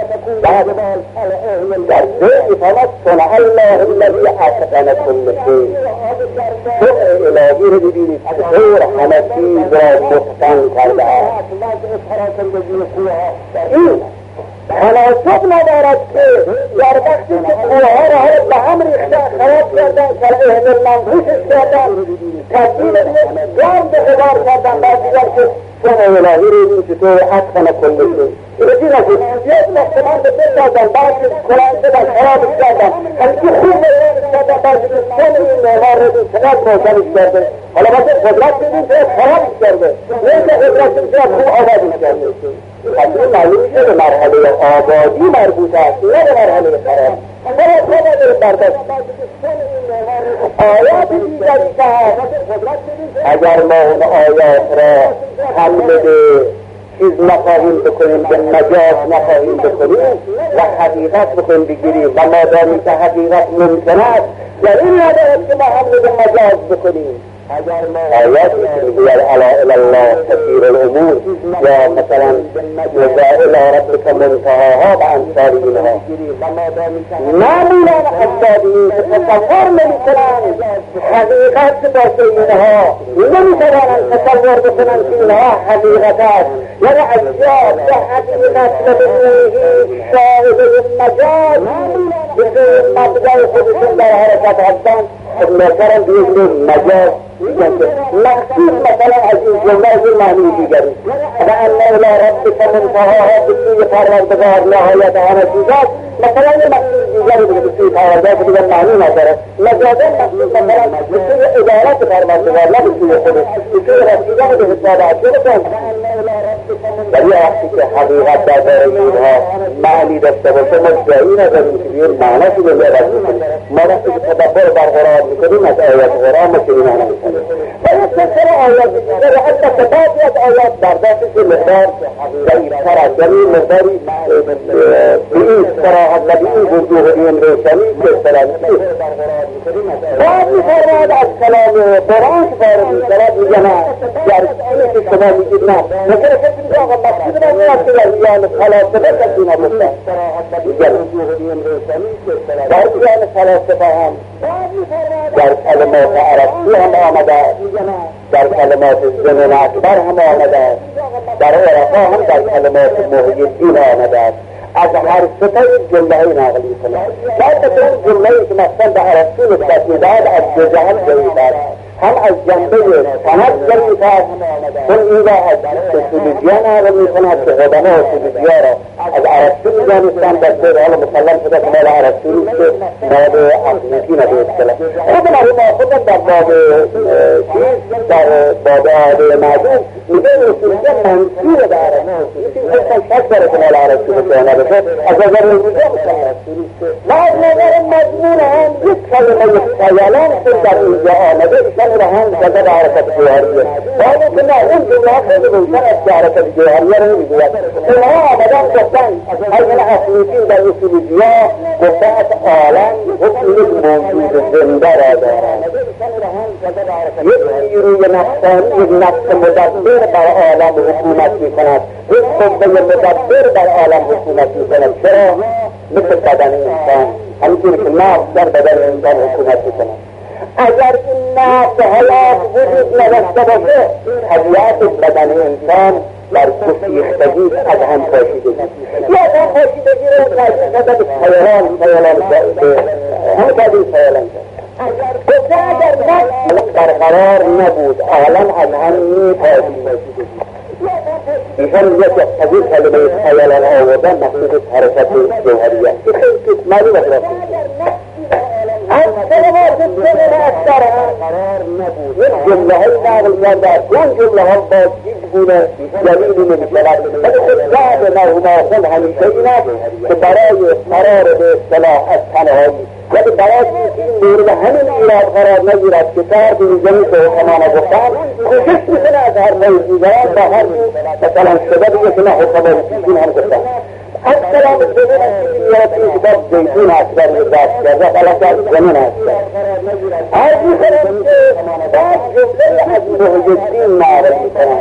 در ذیل فقط صنع الله الذی اتقن کل شیء، صنع الهی رو ببینید چطور همه چیز را متقن کرده است. این تناسب ندارد که در وقتی که کوه‌ها را به هم ریخته خراب کردن، کالعهن المنفوشش کردن، تبدیل به جان به غبار کردن، بعد دیدن که صنع الهی رو چطور اتقن کل شیء رسید نشد. یک محتمل به دل دادن، بعد کلان شدن خرابش کردن، همچی خوب بردنش کردن، بعد که صنع این معمار رو چقدر روشنش کرده. حالا باید قدرت بدیم که خرابش کرده، نه که قدرت بدیم که خوب آبادش کرده. از این معلوم میشه به مرحله آبادی مربوط است، نه به مرحله خراب. خراب نباید برداشت. آیات دیگری که اگر ما اون آیات را حمل به چیز نخواهیم بکنیم، به مجاز نخواهیم بکنیم و حقیقت بکنیم بگیریم و مادامی که حقیقت ممکن است در این ندارد که ما حمل به مجاز بکنیم، آیاتی که میگوید الا الی الله تسیر الامور یا مثلا الی ربک منتهاها و امثال اینها معمولا اجدادی که تصور نمیکنند حقیقت باشه اینها نمیتوانند تصور بکنند که اینها حقیقت است یعنی اجداد به حقیقت بدون شاهده مجاز به مبدأ خودشون در حرکت هستند مثلا بیشتر مجاز مقصود مثلا از این جمله از این معنی دیگری و ان الی ربک منتهاها به سوی پروردگار نهایت همه چیزات مثلا یه مقصود دیگری بوده به سوی پروردگار که دیگر معنی نداره مجازا مقصود مثلا به سوی ادارت پروردگار نه به سوی خودش به سوی رسیدن به حساب عجل کن ولی وقتی که حقیقت درباره اینها معنی داشته باشه ما جایی نداریم که بیایم معناشو رو یاد بکنیم ما وقتی که تدبر بر قرآن میکنیم از آیات قرآن ما چنین معنی میکنیم و یک سلسله آیات دیگر و حتی بعضی از آیات برداشت که مقدار ضعیفتر است یعنی مقداری به این صراحت و به این وضوح و این روشنی که اصطلاح بعد میفرماید از کلام قرآن که وارد میشود میگه نه در اینی که شما میگید نه مثلا کسی میگه آقا مقصود من این است که در میان فلاسفه کسی نگفتن میگه در میان فلاسفه هم در کلمات عربی هم آمده در کلمات زمن اکبر هم آمده در عرفا هم در کلمات محی الدین آمده از هر سطح جمله نقلی کنند بعد مثلا جمله‌ای که مثلا به عربی نسبت می‌دهد از دو جهت ضعیف است هم از جنبه سند ضعیف است چون این را از اصولجیان نقل می‌کند که قدما اصولجی‌ها را از عربی می‌دانستند در طور حال مسلم شده که مال عربی نیست که باب اقلیتی نبود خود مرحوم خودم در باب چیز در باب عاده معدوم میگه اصولجیان منصور به عربی اصلا شک داره که مال عربی بسیار نباشه از نظر وجوده و از نظر مضمون هم یک کلمه خیالان که در اینجا آمده ایشان را هم زده به حرکت جوهریه باید که نه اون جمله خیلی روشن است که حرکت جوهریه رو نمیگوید اونها آمدن گفتن از این اصلیتین در اصولجیا گفتن عالم حکم یک موجود زنده را دارد یک نیروی نفسانی یک نفس مدبر بر عالم حکومت میکند یک قوه مدبر بر عالم حکومت میکند چرا؟ مثل بدن انسان همینطور که نفس در بدن انسان حکومت میکند اگر این نفس حیات وجود نداشته باشه طبیعت بدن انسان بر گسیختگی از هم پاشیدگی یا هم پاشیدگی رو تحصیل کرده به خیالان همه کردیم خیالان گفته اگر نفس برقرار نبود عالم از هم میپاشید ایشان میگه که از این کلمه خیالان آوردن مقصود حرکت جوهریه که خیلی معلوم است از کلمات زمن اکثر یک جمله های نقل کرده است اون جمله ها با هیچ گونه دلیلی نمیشود ولی خود بعد مرحوم آخوند همیشه این است که برای قرار به اصطلاح از تنهایی ولی برای این مورد همین ایراد قرار نگیرد که فرد اینجایی که حکمان گفتن کوشش میکنه از هر نوع دیگران با هر مثلا شده بگه که نه حکمان چیزین هم گفتن از کلام زمین است که این کتاب زیتون هست در دست کرده غلط از زمین هست عرض میکنم که بعد جمله از محی الدین نقل میکنم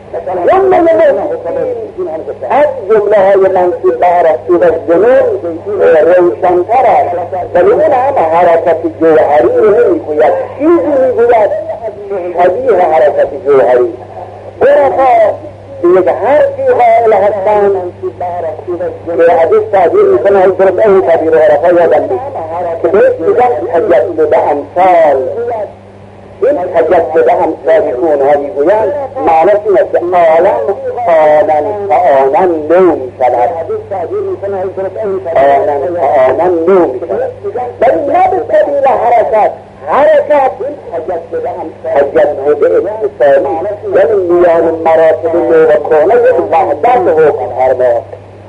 از جمله های منصوب به عربی و زمین روشن‌تر است ولی اون هم حرکت جوهری رو نمیگوید چیزی میگوید شبیه حرکت جوهری عرفا به یک حرفی قائل هستند که حدیث تعبیر میکنه از درست این تعبیر عرفا یادم نیست که بهش میگن تجسد امثال این تجسد امثالی که اونها میگویند معنیش این است که عالم آنن نو میشود آنن نو میشود ولی نه به سبیل حرکت تجسد اتصالی یعنی میان مراتب نو و کهنه یک وحدت حکم فرماست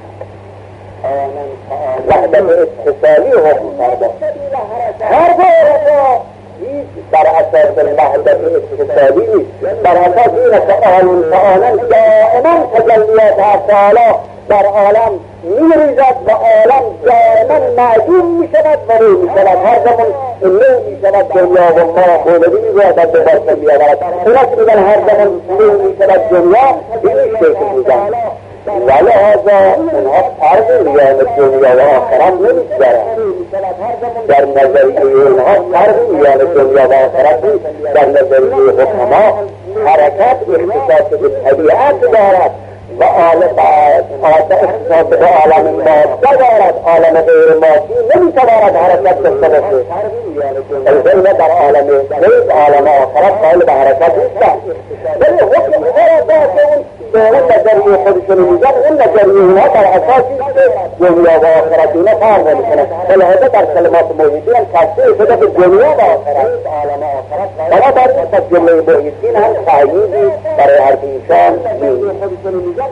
وحدت اتصالی حکم فرماست هر بار بر اساس وحدت اتصالی نیست بر اساس این است که آنن دائما تجلیات افعالا در عالم میریزد و عالم دائما معدوم میشود و روی میشود. هر زمان نو میشود دنیا و ما مولوی میگوید به باطن بیاورد. اونا که میگن هر زمان نو میشود دنیا به این شکل میگن. ولهذا اونها فرق میان دنیا و آخرت نمیگذارند. در نظریه اونها فرق میان دنیا و آخرت نیست. در نظریه حکما حرکت اختصاص به طبیعت دارد و اختصاص به عالم ماده دارد. عالم غیر مادی نمیتواند حرکت داشته باشه. البته در عالم غیب عالم آخرت قائل به حرکت نیستند، ولی حکم دارد به اون نظریه خودشون میگن. اون نظریه اونها بر اساسی که دنیا و آخرت اینا فرق نمیکنه. ولهذا در کلمات محیطین هم تصریح شده به دنیا و آخرت. بنابراین پس جمله محیطین هم تأییدی برای حرف ایشان نیست.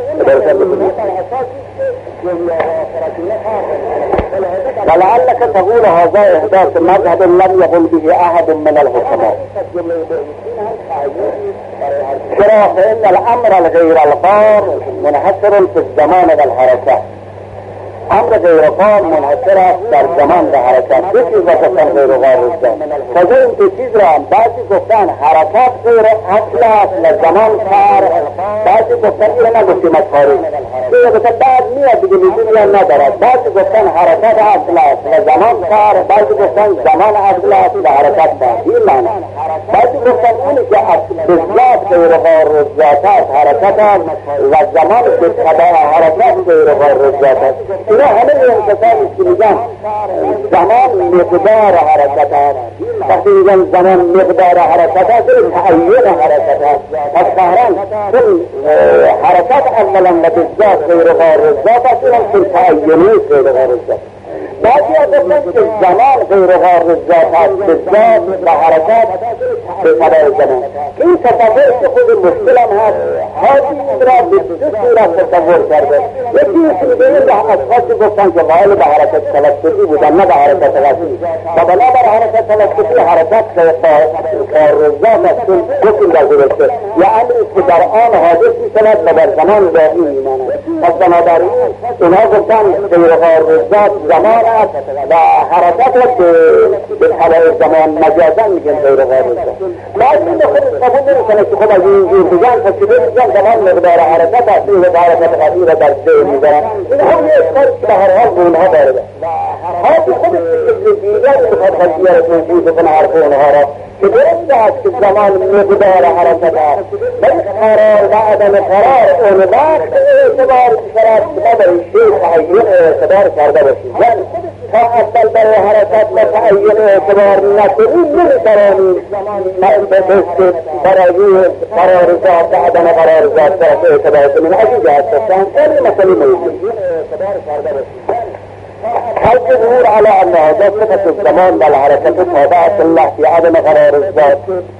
ولعلك تقول هذا إحداث مذهب لم يقل به أحد من الحكماء. شرع فإن الأمر الغير القار منحصر في الزمان والحركات. امر غیر قار منحصر است در زمان و حرکت. دو چیز را گفتن غیر قار گفتن. تازه این دو چیز را هم بعضی گفتن حرکت غیر اصل است و زمان کار. بعضی گفتن این را نگفتیم از خارج. این گفتن بعد میاد دیگه لزومی هم ندارد. بعضی گفتن حرکت اصل است و زمان کار. بعضی گفتن زمان اصل است و حرکت کار. این معنی. بعضی گفتن اونی که بذات غیر قار ذات است حرکت است و زمان به تبع حرکت غیر قار ذات است. اینا همه این کسانی که میگن زمان مقدار حرکت است. وقتی میگن زمان مقدار حرکت است این تعیین حرکت است. پس ظاهراً چون حرکت اولا و بالذات غیر قار ذات است، این هم چون تعیینی غیر قار ذات. بعضی ها گفتن که زمان غیر قار ذات است بالذات و حرکت به تبع زمان. این تصور که خود مشکل هم هست. حاضی این را به دو صورت تصور کرده. یکی میگه این اشخاصی گفتن که قائل به حرکت تلسفی بودن نه به حرکت قطعی و بنابر حرکت تلسفی حرکت قار ذات است چون حکم در گذشته یا امری که در آن حادث میشود و در زمان باقی میماند. پس بنابراین اینها گفتن غیر قار ذات زمان است و حرکت را که به تبع زمان مجازا میگن غیر قار ذات. بعضی به خود قبول نمیکنه که خود از اینجور بگن پس که بگن زمان مقدار حرکت است و حرکت قطعی را در ذهن میبرن. این هم یه اشکال که به هر حال به اونها وارده. حاضی خودش که دیگری میخواد قضیه را توجیه بکنه حرف اونها را که درست است که زمان مقدار حرکت است ولی قرار و عدم قرار اون وقت اعتبار بشرد که ما برای شیء تعیین اعتبار کرده باشیم. یعنی تا اول برای حرکت و تعیین اعتبار نکنیم نمیتوانیم به دست برای قرار ذات و عدم قرار ذات اعتبار کنیم. از این جهت گفتن خیلی مسئله موجود حلق ظهور على أن هذا صفة الزمان والحركة تابعة الله في عدم قرار الذات.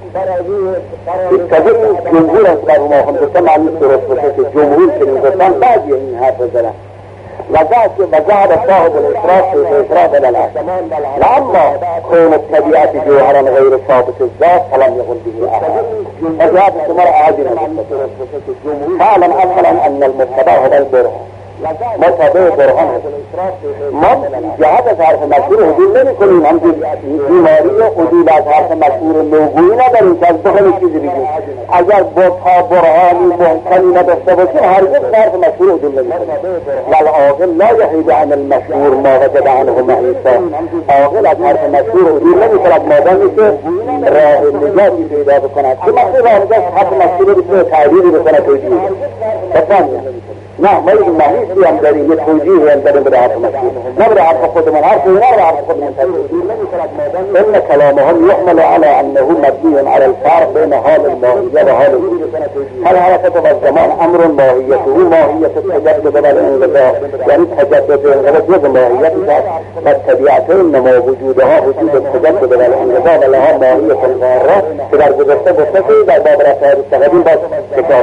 التجري جمهور أصدار ما هم تسمع مثل رسولة الجمهور في الإنسان بعد يعني هذا الزمان وزاد صاحب الإشراف في الإشراف إلى الأحسن. لأما كون الطبيعة جوهرا غير ثابت الذات فلم يقل به أحد. فجاءت المرأة عاجلا فاعلم أولا أن المتبع هو البرهان مطابع برهان ما جهت از حرف مشهور حدود نمی کنیم. هم بیماری و حدود از حرف مشهور لوگویی نداریم که از بخل چیزی بگیم. اگر با تا برهانی محکمی نداشته باشیم هرگز حرف مشهور حدود نمی کنیم. والعاقل لا یحید عن المشهور ما وجد عنه محیطا. عاقل از حرف مشهور حدود نمی کند مادامی که راه نجاتی پیدا بکند که مشهور حرف مشهور بسیار تعبیری بکند توجیه بفهمیم. نه ما یک محیطی هم داریم، یک توجیه هم داریم به حرف مشهور نه به حرف خودمون حرف اینا به حرف خودمون تشکیل. ان کلامهم یحمل على انه مبنی على الفرق بین حال الماهیه و حال هل حرکت و زمان امر ماهیته ماهیت تجدد والانقضاء یعنی تجدد انقضاء جز ماهیتی است و طبیعت انما وجودها وجود التجدد والانقضاء و لها ماهیت قاره که در گذشته گفته در باب رفاعت التقدیم باز تکرار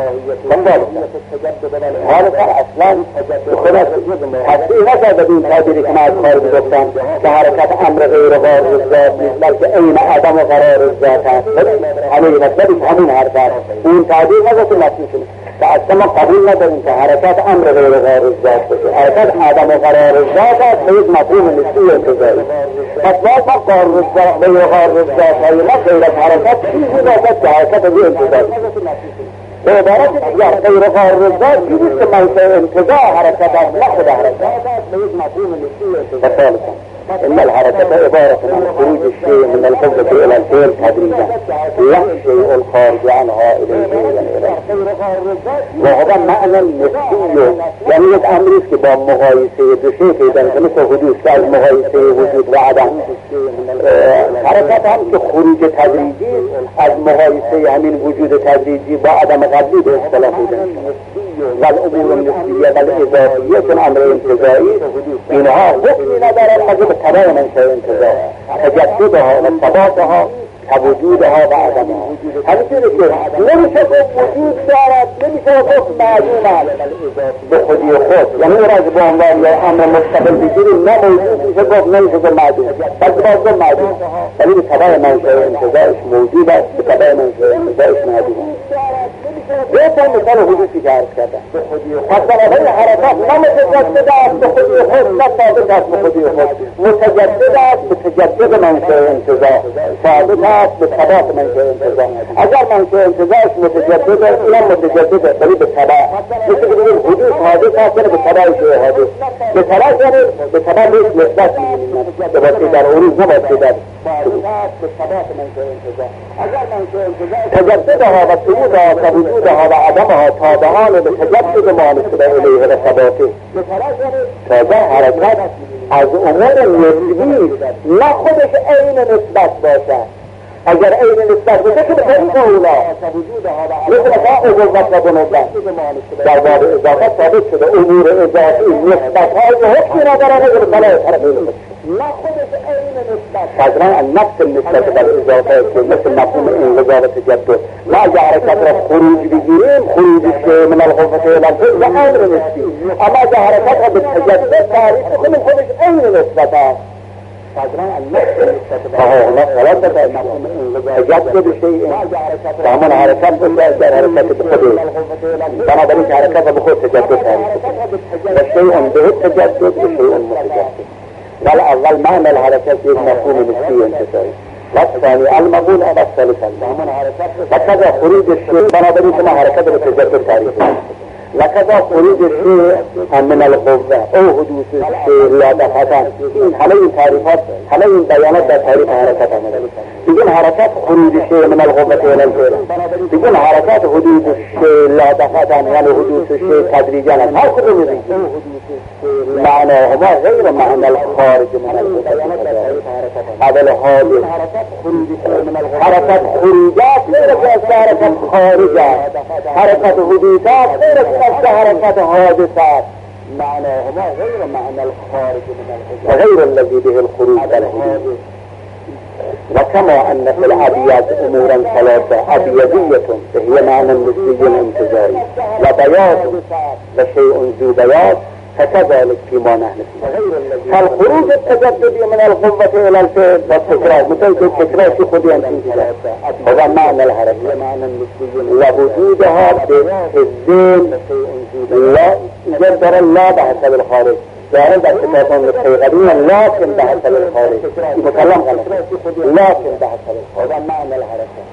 حالت اصلا خودت تصدیح نکرده به این تعبیری که من از خارج گفتم که حرکت امر غیر قرار ذات نیست بلکه عین عدم قرار ذات است. همین مطلبی همین حرف است. این تعبیر نگفته مطلوب شده که اصلا ما قبول نداریم که حرکت امر غیر قرار ذات باشه. حرکت عدم قرار ذات است به یک مفهوم نسبی انتزاعی. پس باید ما غیر قرار ذات های ما غیر از حرکت چیزی باشد که حرکت از انتزاعی. به عبارت دیگر غیر قرار ذات چیزیست که منشأ انتزاع حرکت است نه خود حرکت. مثال إن الحركة عبارة عن خروج الشيء من القوة إلى الفعل تدريجا لا الشيء الخارج عنها إليه وهذا معنى نسبي يعني یک امریست که با مقایسه دو شیء پیدا میشه مثل حدوث که از مقایسه وجود و عدم. حرکت هم که خروج تدریجی از مقایسه همین وجود تدریجی با عدم قبلی به اصطلاح پیدا میشه. و الامور النسبیه و الاضافیه چون امر انتزاعی اینها حکمی ندارد مگر به تبع منشأ انتزاع تجددها و ثباتها وجودها و عدمها. همینطوری که نمیشه گفت وجود دارد، نمیشه گفت معلوم است به خودی خود، یعنی او را از به عنوان یا امر مستقل بگیریم نه موجود میشه گفت نمیشه گفت معلوم، بلکه باید گفت معلوم ولی به تبع منشأ انتزاعش موجود است، به تبع منشأ انتزاعش معلوم است. دوتا مثال حدوثی که عرض کردم. پس بنابراین حرکت نه متجدد است به خودی خود نه ثابت است به خودی خود، متجدد است به تجدد منشأ انتزاع، ثابت است به ثبات منشأ انتزاع. اگر منشأ انتزاعش متجدد است اینم متجدد است ولی به تبع، مثل که بگیم حدوث حادث است یعنی به تبع شیء حادث، به تبع یعنی به تبع نیست نسبت می‌بینیم به واسطه در عروض نه واسطه در تجددها و ثبوتها و وجودها و عدمها تابعان به تجدد ما نسبت الیه و ثباته. تازه حرکت از امور نسبی نه خودش عین نسبت باشد. اگر عین نسبت باشه که به طریق اولا مثل مثلا عبوت و بنوبت در باب اضافت ثابت شده امور اضافی نسبت‌های حکمی ندارن اگر به طریق حرکت نه خودش عین نسبت قدرا نفس النسبت بر اضافه که مثل مفهوم انقضا و تجدد ما اگر حرکت را خروج بگیریم خروج شیء من القوة الى الفعل و امر نسبی، اما اگر حرکت را به تجدد تعریف کنیم خودش عین نسبت است هنا غلط تجدد شيء فهمون حركات در حرکت بخود بنابراین حرکت بخود تجدد و شيء به التجدد و شيء متجدد. والاول معنى الحركات یک مفهوم نسبی انتزاعی والثاني المقول والثالث وكذا خروج الشيء بنابراین ما حرکت به تجدد تعریف لكذا خروج الشيء من القوة او حدوث الشيء لا دفعتان. همه این تعریفات همه این بیانات در تعریف حرکت آمده. بگیم حرکت خروج الشيء من القوة الى الفعل، بگیم حرکت حدوث الشيء لا دفعتان یعنی حدوث الشيء تدریجا هر کدوم میگیم معناهما غیر معنی الخارج من القوة. اول حادث حرکت خروجات غیر از حرکت خارجات، حرکت حدوثات غیر از حرکت حادثات معناهما غیر معنی الخارج من القوة غیر الذي به الخروج الحدوث. وكما أن في الأبيات أمورا ثلاثة أبيضية وهي معنى نسبي انتزاعي وبياض وشيء ذو بياض فكذلك فيما نحن فيه. فالخروج التجددي من القوة إلى الفعل والتكرار مثل التكرار في خذ انتزاع هذا معنى الحركة ووجودها بالذهن لا جدر الله بحسب الخارج يعني در کتابان الخیغرین لكن بحسب الخارج مکلم غلط لكن بحسب الخارج هذا معنى الحركة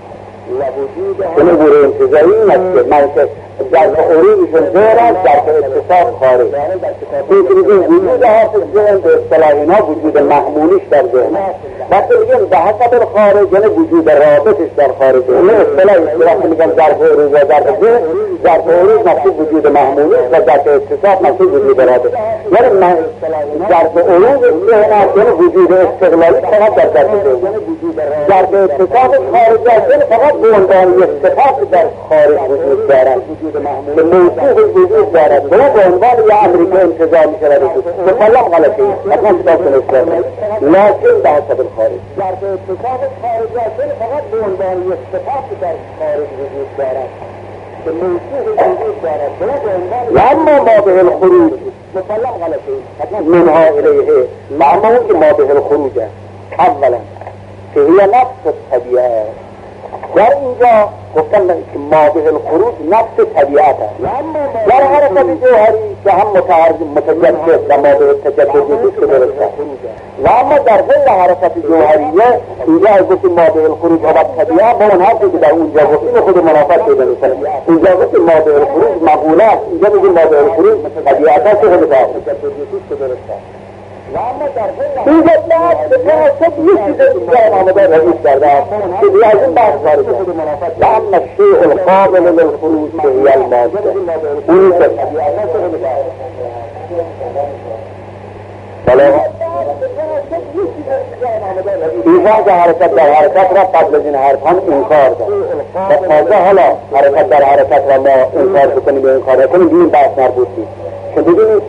امور انتزاعی است من که در عروضشون دارد در اتصال خارج میگیم وجود حافظ ذهن به اصطلاح اینا وجود محمولیش در ذهن وقتی میگیم به حسب الخارج یعنی وجود رابطش در خارج این اصطلاح میگم ظرف عروض و ظرف ذهن ظرف عروض مقصود وجود محمولیش و ظرف اتصال مقصود وجود رابط یعنی ظرف عروض ذهن است یعنی وجود استقلالی فقط در ظرف ذهن ظرف اتصال خارج است فقط به عنوان یک صفات در خارج وجود دارد که موصوف وجود دارد به عنوان یا امریکا انتظار می شود مسلم غلطی اصلا کتاب کنستر لیکن به حسب الخارج ظرف اتصال خارج است فقط به عنوان یک صفات در خارج وجود دارد که موصوف وجود دارد به عنوان اما ما به الخروج مسلم غلطی منها الیه اما اون که ما به الخروج است اولا که هی نفس الطبیعه در اینجا گفتن که ماده الخروج نفس طبیعت است. در حرکت جوهری که هم متجدد و ماده تجددی که درست است، و اما در ضمن حرکت جوهریه اینجا از گفتیم ماده الخروج و طبیعت با اون حرفی که در اونجا گفتیم خود منافات پیدا میکنه. اینجا گفتیم ماده الخروج مقوله است، اینجا میگیم ماده الخروج طبیعت است که خود درست است. اینجا بعد به تناسب یک چیز اینجا آمده رئیس کرده است که از این بحث خارج است. و اما الشیء القابل للخروج که هی الماده اونی که ایجاد حرکت در حرکت را قبل از این حرف هم انکار داد و تازه حالا حرکت در حرکت را ما انکار بکنیم و انکار نکنیم به این بحث مربوط نیست که ببینید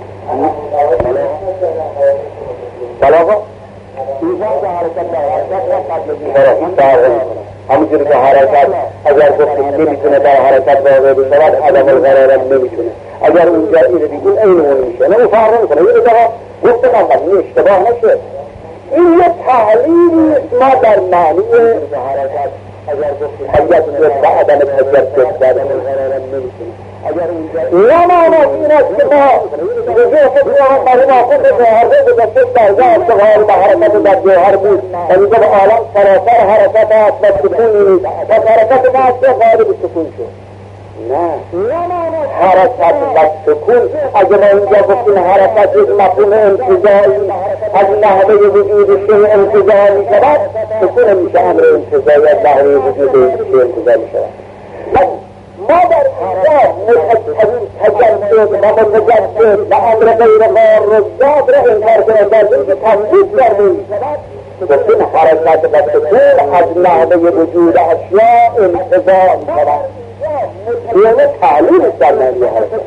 بلاغا ایجاد حرکت در حرکت را قبل از این همونجوری که حرکت اگر گفتیم نمیتونه در حرکت واقع بشود عدم القرارت نمیتونه اگر اونجا اینو بگیم این اون میشه نه فرق نمیکنه این دفعه گفتم اول اشتباه نشه این یه تحلیلی ما در معنی حرکت اگر گفتیم و عدم تجدد در القرارت نمیتونه نه معنی این است که ما رجوع فتوها برای ما خود جوهره گذاشته درجه اشتغال به حرکت در جوهر بود و اینجا به عالم سراسر حرکت است و سکون نیست و حرکت ما است که غالب سکون شد نه حرکت و سکون اگه ما اینجا گفتیم حرکت یک مفهوم انتزاعی از نحوه وجود شیء انتزاع می شود سکون میشه امر انتزاعی از نحوه وجود شیء انتزاع می شود ما در اینجا تجدد و متجدد و امر غیر مارزاد را انکار کنند در این که تملیک کرده می شود گفتیم حرکت و سکون از نحوه وجود اشیاء انتزاع می شود یعنی تعلیم در معنی حرکت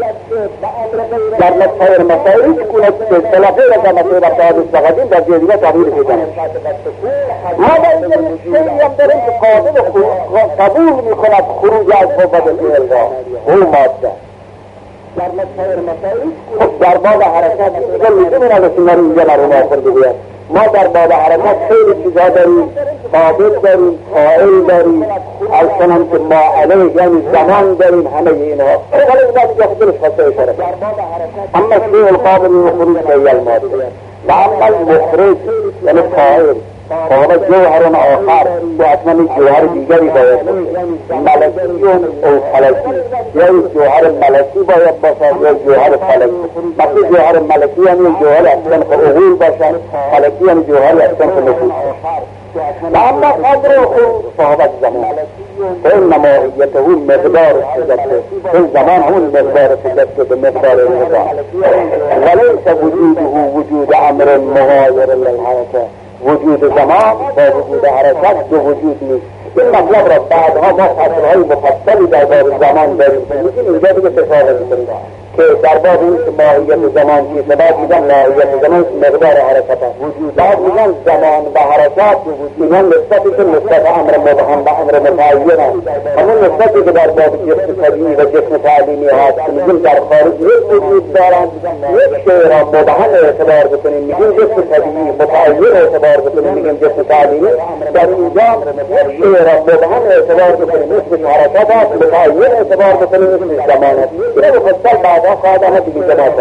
در مسائل مسائلی که کنید که سلافه و در مسائل حادث و قدیم در جدیده تعبیر کنید ما در اینجا شیعی هم داریم که قبول میکند خروج از قوت الالغا او ماده در مسائل مسائلی در باب حرکت دیگه میدونیم از این اینجا مرحوم آخر بگوید ما در باب حرکت خیلی چیزا داریم ثابت داریم قائل داریم الچنان که ما علیه یعنی زمان داریم همه اینها ولی اینا دیگه خودش خاصه اشاره اما شیء القابل للخروج که هی الماده و اما المخرج یعنی قائل فهو جوهر آخر که اصلا جوهر دیگری باید ملکیون او فلکی یا جوهر ملکی باید باشد یا جوهر فلکی مثل جوهر ملکی یعنی جوهر اصلا که اغول باشد فلکی یعنی جوهر اصلا که نفوس و اما قدر خود صحبت زمان فإن ماهیته مقدار شدته این زمان همون مقدار شدته به مقدار الهدا ولیس وجوده وجود امر مغایر للحرکه وجود زمان با وجود حرکت دو وجود نیست این مطلب را بعدها ما فصلهای مفصلی در باب زمان داریم میگیم اینجا دیگه تفاوت میکنیم که در باب این که ماهیت زمان چیست بعد میگن ماهیت زمان مقدار حرکت است بعد میگن زمان و حرکت میگن نسبتی که نسبت امر مبهم و امر متعین است همون نسبتی که در باب جسم طبیعی و جسم تعلیمی هست که میگیم در خارج یک وجود دارند یک شیء را مبهم اعتبار بکنیم میگیم جسم طبیعی متعین اعتبار بکنیم میگیم جسم تعلیمی در اینجا یک شیء را مبهم اعتبار بکنیم مثل حرکت است متعین اعتبار بکنیم مثل زمان است اینو مفصل بعدها خواهد آمد دیگه جماعت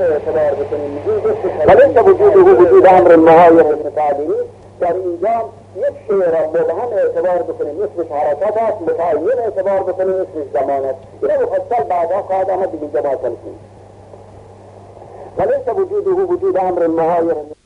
وليس وجوده وجود امر مغایر متعین در اینجا یک شیء را مبهم اعتبار بکنیم مثل حرکت است متعین اعتبار بکنیم مثل زمان است اینو مفصل بعدها خواهد آمد دیگه جماعت وليس وجوده وجود امر مغایر